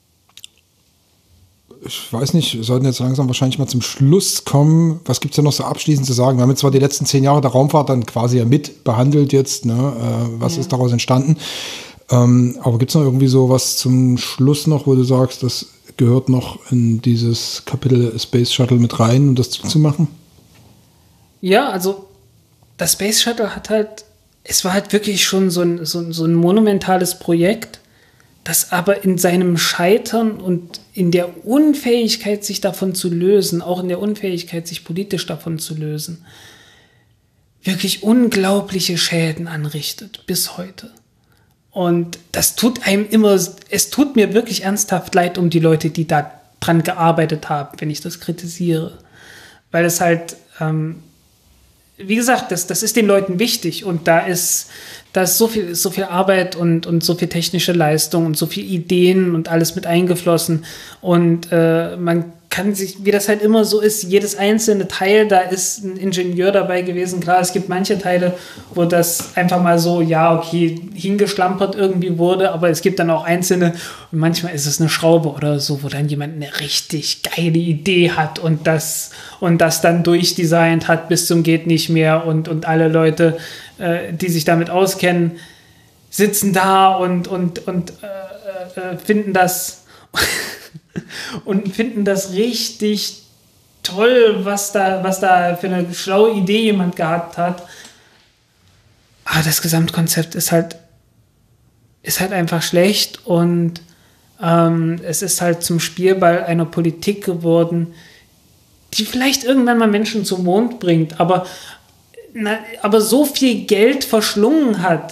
ich weiß nicht, wir sollten jetzt langsam wahrscheinlich mal zum Schluss kommen. Was gibt es denn noch so abschließend zu sagen? Wir haben jetzt zwar die letzten zehn Jahre der Raumfahrt dann quasi ja mit behandelt jetzt, ne? äh, was ja. ist daraus entstanden. Ähm, aber gibt es noch irgendwie so was zum Schluss noch, wo du sagst, das gehört noch in dieses Kapitel Space Shuttle mit rein, um das zu machen? Ja, also das Space Shuttle hat halt, es war halt wirklich schon so ein, so, so ein monumentales Projekt, das aber in seinem Scheitern und in der Unfähigkeit, sich davon zu lösen, auch in der Unfähigkeit, sich politisch davon zu lösen, wirklich unglaubliche Schäden anrichtet, bis heute. Und das tut einem immer, es tut mir wirklich ernsthaft leid um die Leute, die da dran gearbeitet haben, wenn ich das kritisiere. Weil es halt, ähm, wie gesagt, das, das ist den Leuten wichtig und da ist, da ist so viel, so viel Arbeit und, und so viel technische Leistung und so viel Ideen und alles mit eingeflossen und äh, man kann sich, wie das halt immer so ist, jedes einzelne Teil, da ist ein Ingenieur dabei gewesen. Klar, es gibt manche Teile, wo das einfach mal so, ja, okay, hingeschlampert irgendwie wurde, aber es gibt dann auch einzelne, und manchmal ist es eine Schraube oder so, wo dann jemand eine richtig geile Idee hat und das, und das dann durchdesignt hat bis zum geht nicht mehr und, und alle Leute, äh, die sich damit auskennen, sitzen da und, und, und äh, äh, finden das und finden das richtig toll, was da, was da für eine schlaue Idee jemand gehabt hat. Aber das Gesamtkonzept ist halt, ist halt einfach schlecht und ähm, es ist halt zum Spielball einer Politik geworden, die vielleicht irgendwann mal Menschen zum Mond bringt, aber, na, aber so viel Geld verschlungen hat,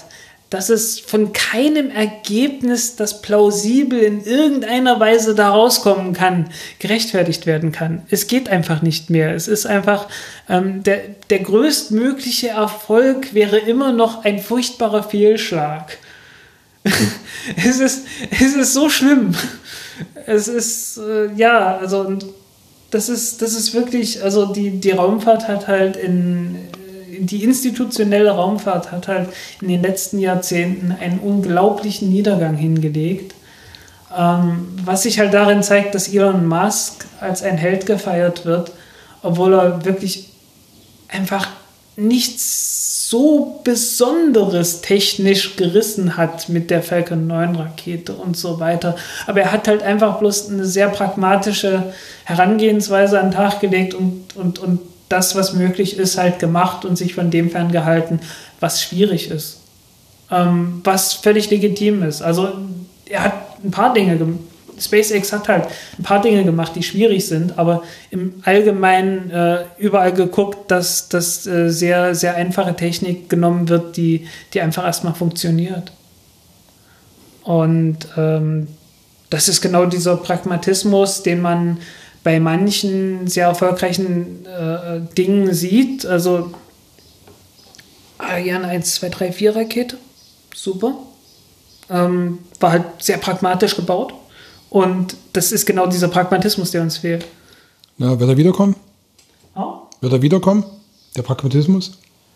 dass es von keinem Ergebnis, das plausibel in irgendeiner Weise da rauskommen kann, gerechtfertigt werden kann. Es geht einfach nicht mehr. Es ist einfach, ähm, der, der größtmögliche Erfolg wäre immer noch ein furchtbarer Fehlschlag. es, ist, es ist so schlimm. Es ist, äh, ja, also das ist, das ist wirklich, also die, die Raumfahrt hat halt in die institutionelle Raumfahrt hat halt in den letzten Jahrzehnten einen unglaublichen Niedergang hingelegt, ähm, was sich halt darin zeigt, dass Elon Musk als ein Held gefeiert wird, obwohl er wirklich einfach nichts so Besonderes technisch gerissen hat mit der Falcon neun Rakete und so weiter. Aber er hat halt einfach bloß eine sehr pragmatische Herangehensweise an den Tag gelegt und, und, und das, was möglich ist, halt gemacht und sich von dem ferngehalten, was schwierig ist. Ähm, was völlig legitim ist. Also er hat ein paar Dinge gemacht. SpaceX hat halt ein paar Dinge gemacht, die schwierig sind, aber im Allgemeinen äh, überall geguckt, dass, dass äh, sehr, sehr einfache Technik genommen wird, die, die einfach erstmal funktioniert. Und ähm, das ist genau dieser Pragmatismus, den man bei manchen sehr erfolgreichen äh, Dingen sieht. Also Ariane eins, zwei, drei, vier Rakete, super. Ähm, war halt sehr pragmatisch gebaut. Und das ist genau dieser Pragmatismus, der uns fehlt. Na, wird er wiederkommen? Oh? Wird er wiederkommen? Der Pragmatismus?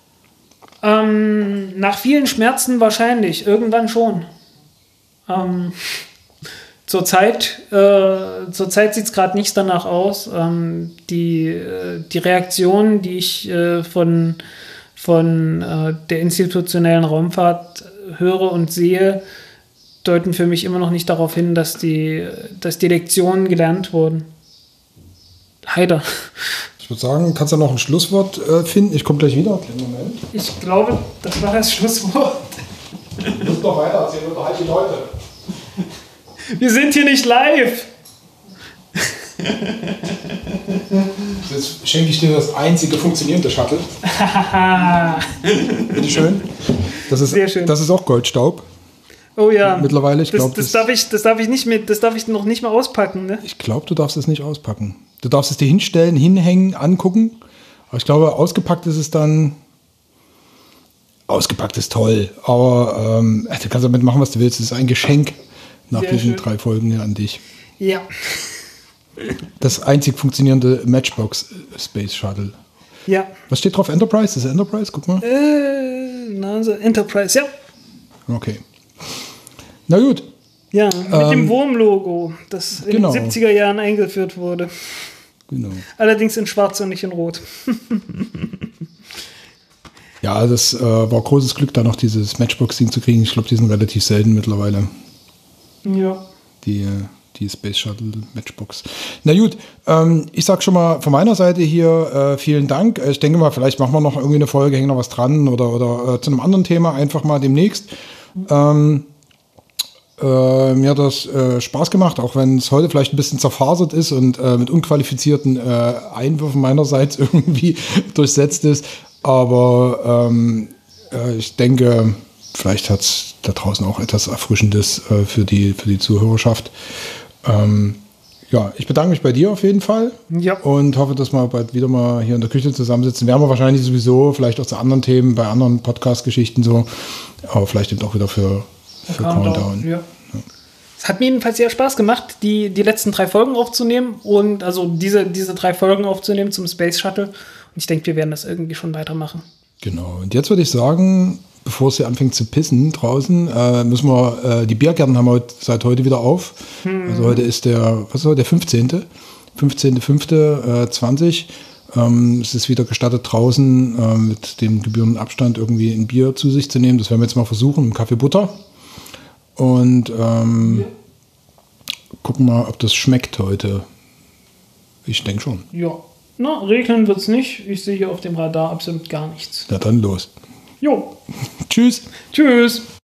Ähm, nach vielen Schmerzen wahrscheinlich. Irgendwann schon. Ähm, Zurzeit äh, zurzeit sieht es gerade nicht danach aus. Ähm, die, äh, die Reaktionen, die ich äh, von, von äh, der institutionellen Raumfahrt höre und sehe, deuten für mich immer noch nicht darauf hin, dass die, dass die Lektionen gelernt wurden. Leider. Ich würde sagen, kannst du noch ein Schlusswort äh, finden? Ich komme gleich wieder. Kleinen Moment. Ich glaube, das war das Schlusswort. Du musst noch weiter erzählen, unterhalt die Leute. Wir sind hier nicht live. Jetzt schenke ich dir das einzige funktionierende Shuttle. Bitte schön. Das ist, Sehr schön. Das ist auch Goldstaub. Oh ja. Mittlerweile, ich das, glaube, das, das, darf ich, das darf ich nicht mit, das darf ich noch nicht mal auspacken, ne? ich glaube, du darfst es nicht auspacken. Du darfst es dir hinstellen, hinhängen, angucken. Aber ich glaube, ausgepackt ist es dann. Ausgepackt ist toll, aber ähm, du kannst damit machen, was du willst. Es ist ein Geschenk nach Sehr diesen schön. drei Folgen hier an dich. Ja. Das einzig funktionierende Matchbox Space Shuttle. Ja. Was steht drauf? Enterprise? Das ist Enterprise? Guck mal. Äh, na, also Enterprise, ja. Okay. Na gut. Ja, mit Ähm, dem Wurm-Logo, das in genau. den siebziger Jahren eingeführt wurde. Genau. Allerdings in schwarz und nicht in rot. Ja, das äh, war großes Glück, da noch dieses Matchbox-Ding zu kriegen. Ich glaube, die sind relativ selten mittlerweile. Ja. Die, die Space Shuttle Matchbox. Na gut, ähm, ich sag schon mal von meiner Seite hier äh, vielen Dank. Ich denke mal, vielleicht machen wir noch irgendwie eine Folge, hängen noch was dran oder, oder äh, zu einem anderen Thema einfach mal demnächst. Ähm, äh, mir hat das äh, Spaß gemacht, auch wenn es heute vielleicht ein bisschen zerfasert ist und äh, mit unqualifizierten äh, Einwürfen meinerseits irgendwie durchsetzt ist. Aber ähm, äh, ich denke, vielleicht hat es da draußen auch etwas Erfrischendes äh, für die, für die Zuhörerschaft. Ähm, ja, ich bedanke mich bei dir auf jeden Fall. Ja. Und hoffe, dass wir bald wieder mal hier in der Küche zusammensitzen. Werden wir wahrscheinlich sowieso, vielleicht auch zu anderen Themen, bei anderen Podcast-Geschichten so. Aber vielleicht eben auch wieder für, für Countdown. Countdown. Ja. Es hat mir jedenfalls sehr Spaß gemacht, die, die letzten drei Folgen aufzunehmen und also diese, diese drei Folgen aufzunehmen zum Space Shuttle. Und ich denke, wir werden das irgendwie schon weitermachen. Genau. Und jetzt würde ich sagen, bevor es hier anfängt zu pissen draußen, äh, müssen wir, äh, die Biergärten haben wir heute, seit heute wieder auf. Hm. Also heute ist der, was ist heute, der fünfzehnte fünfzehnte fünfte zwanzig Ähm, es ist wieder gestattet, draußen äh, mit dem gebührenden Abstand irgendwie ein Bier zu sich zu nehmen. Das werden wir jetzt mal versuchen, im Kaffee Butter. Und ähm, ja. gucken mal, ob das schmeckt heute. Ich denke schon. Ja. Na, regnen wird's nicht. Ich sehe hier auf dem Radar absolut gar nichts. Na dann los. Jo. Tschüss. Tschüss.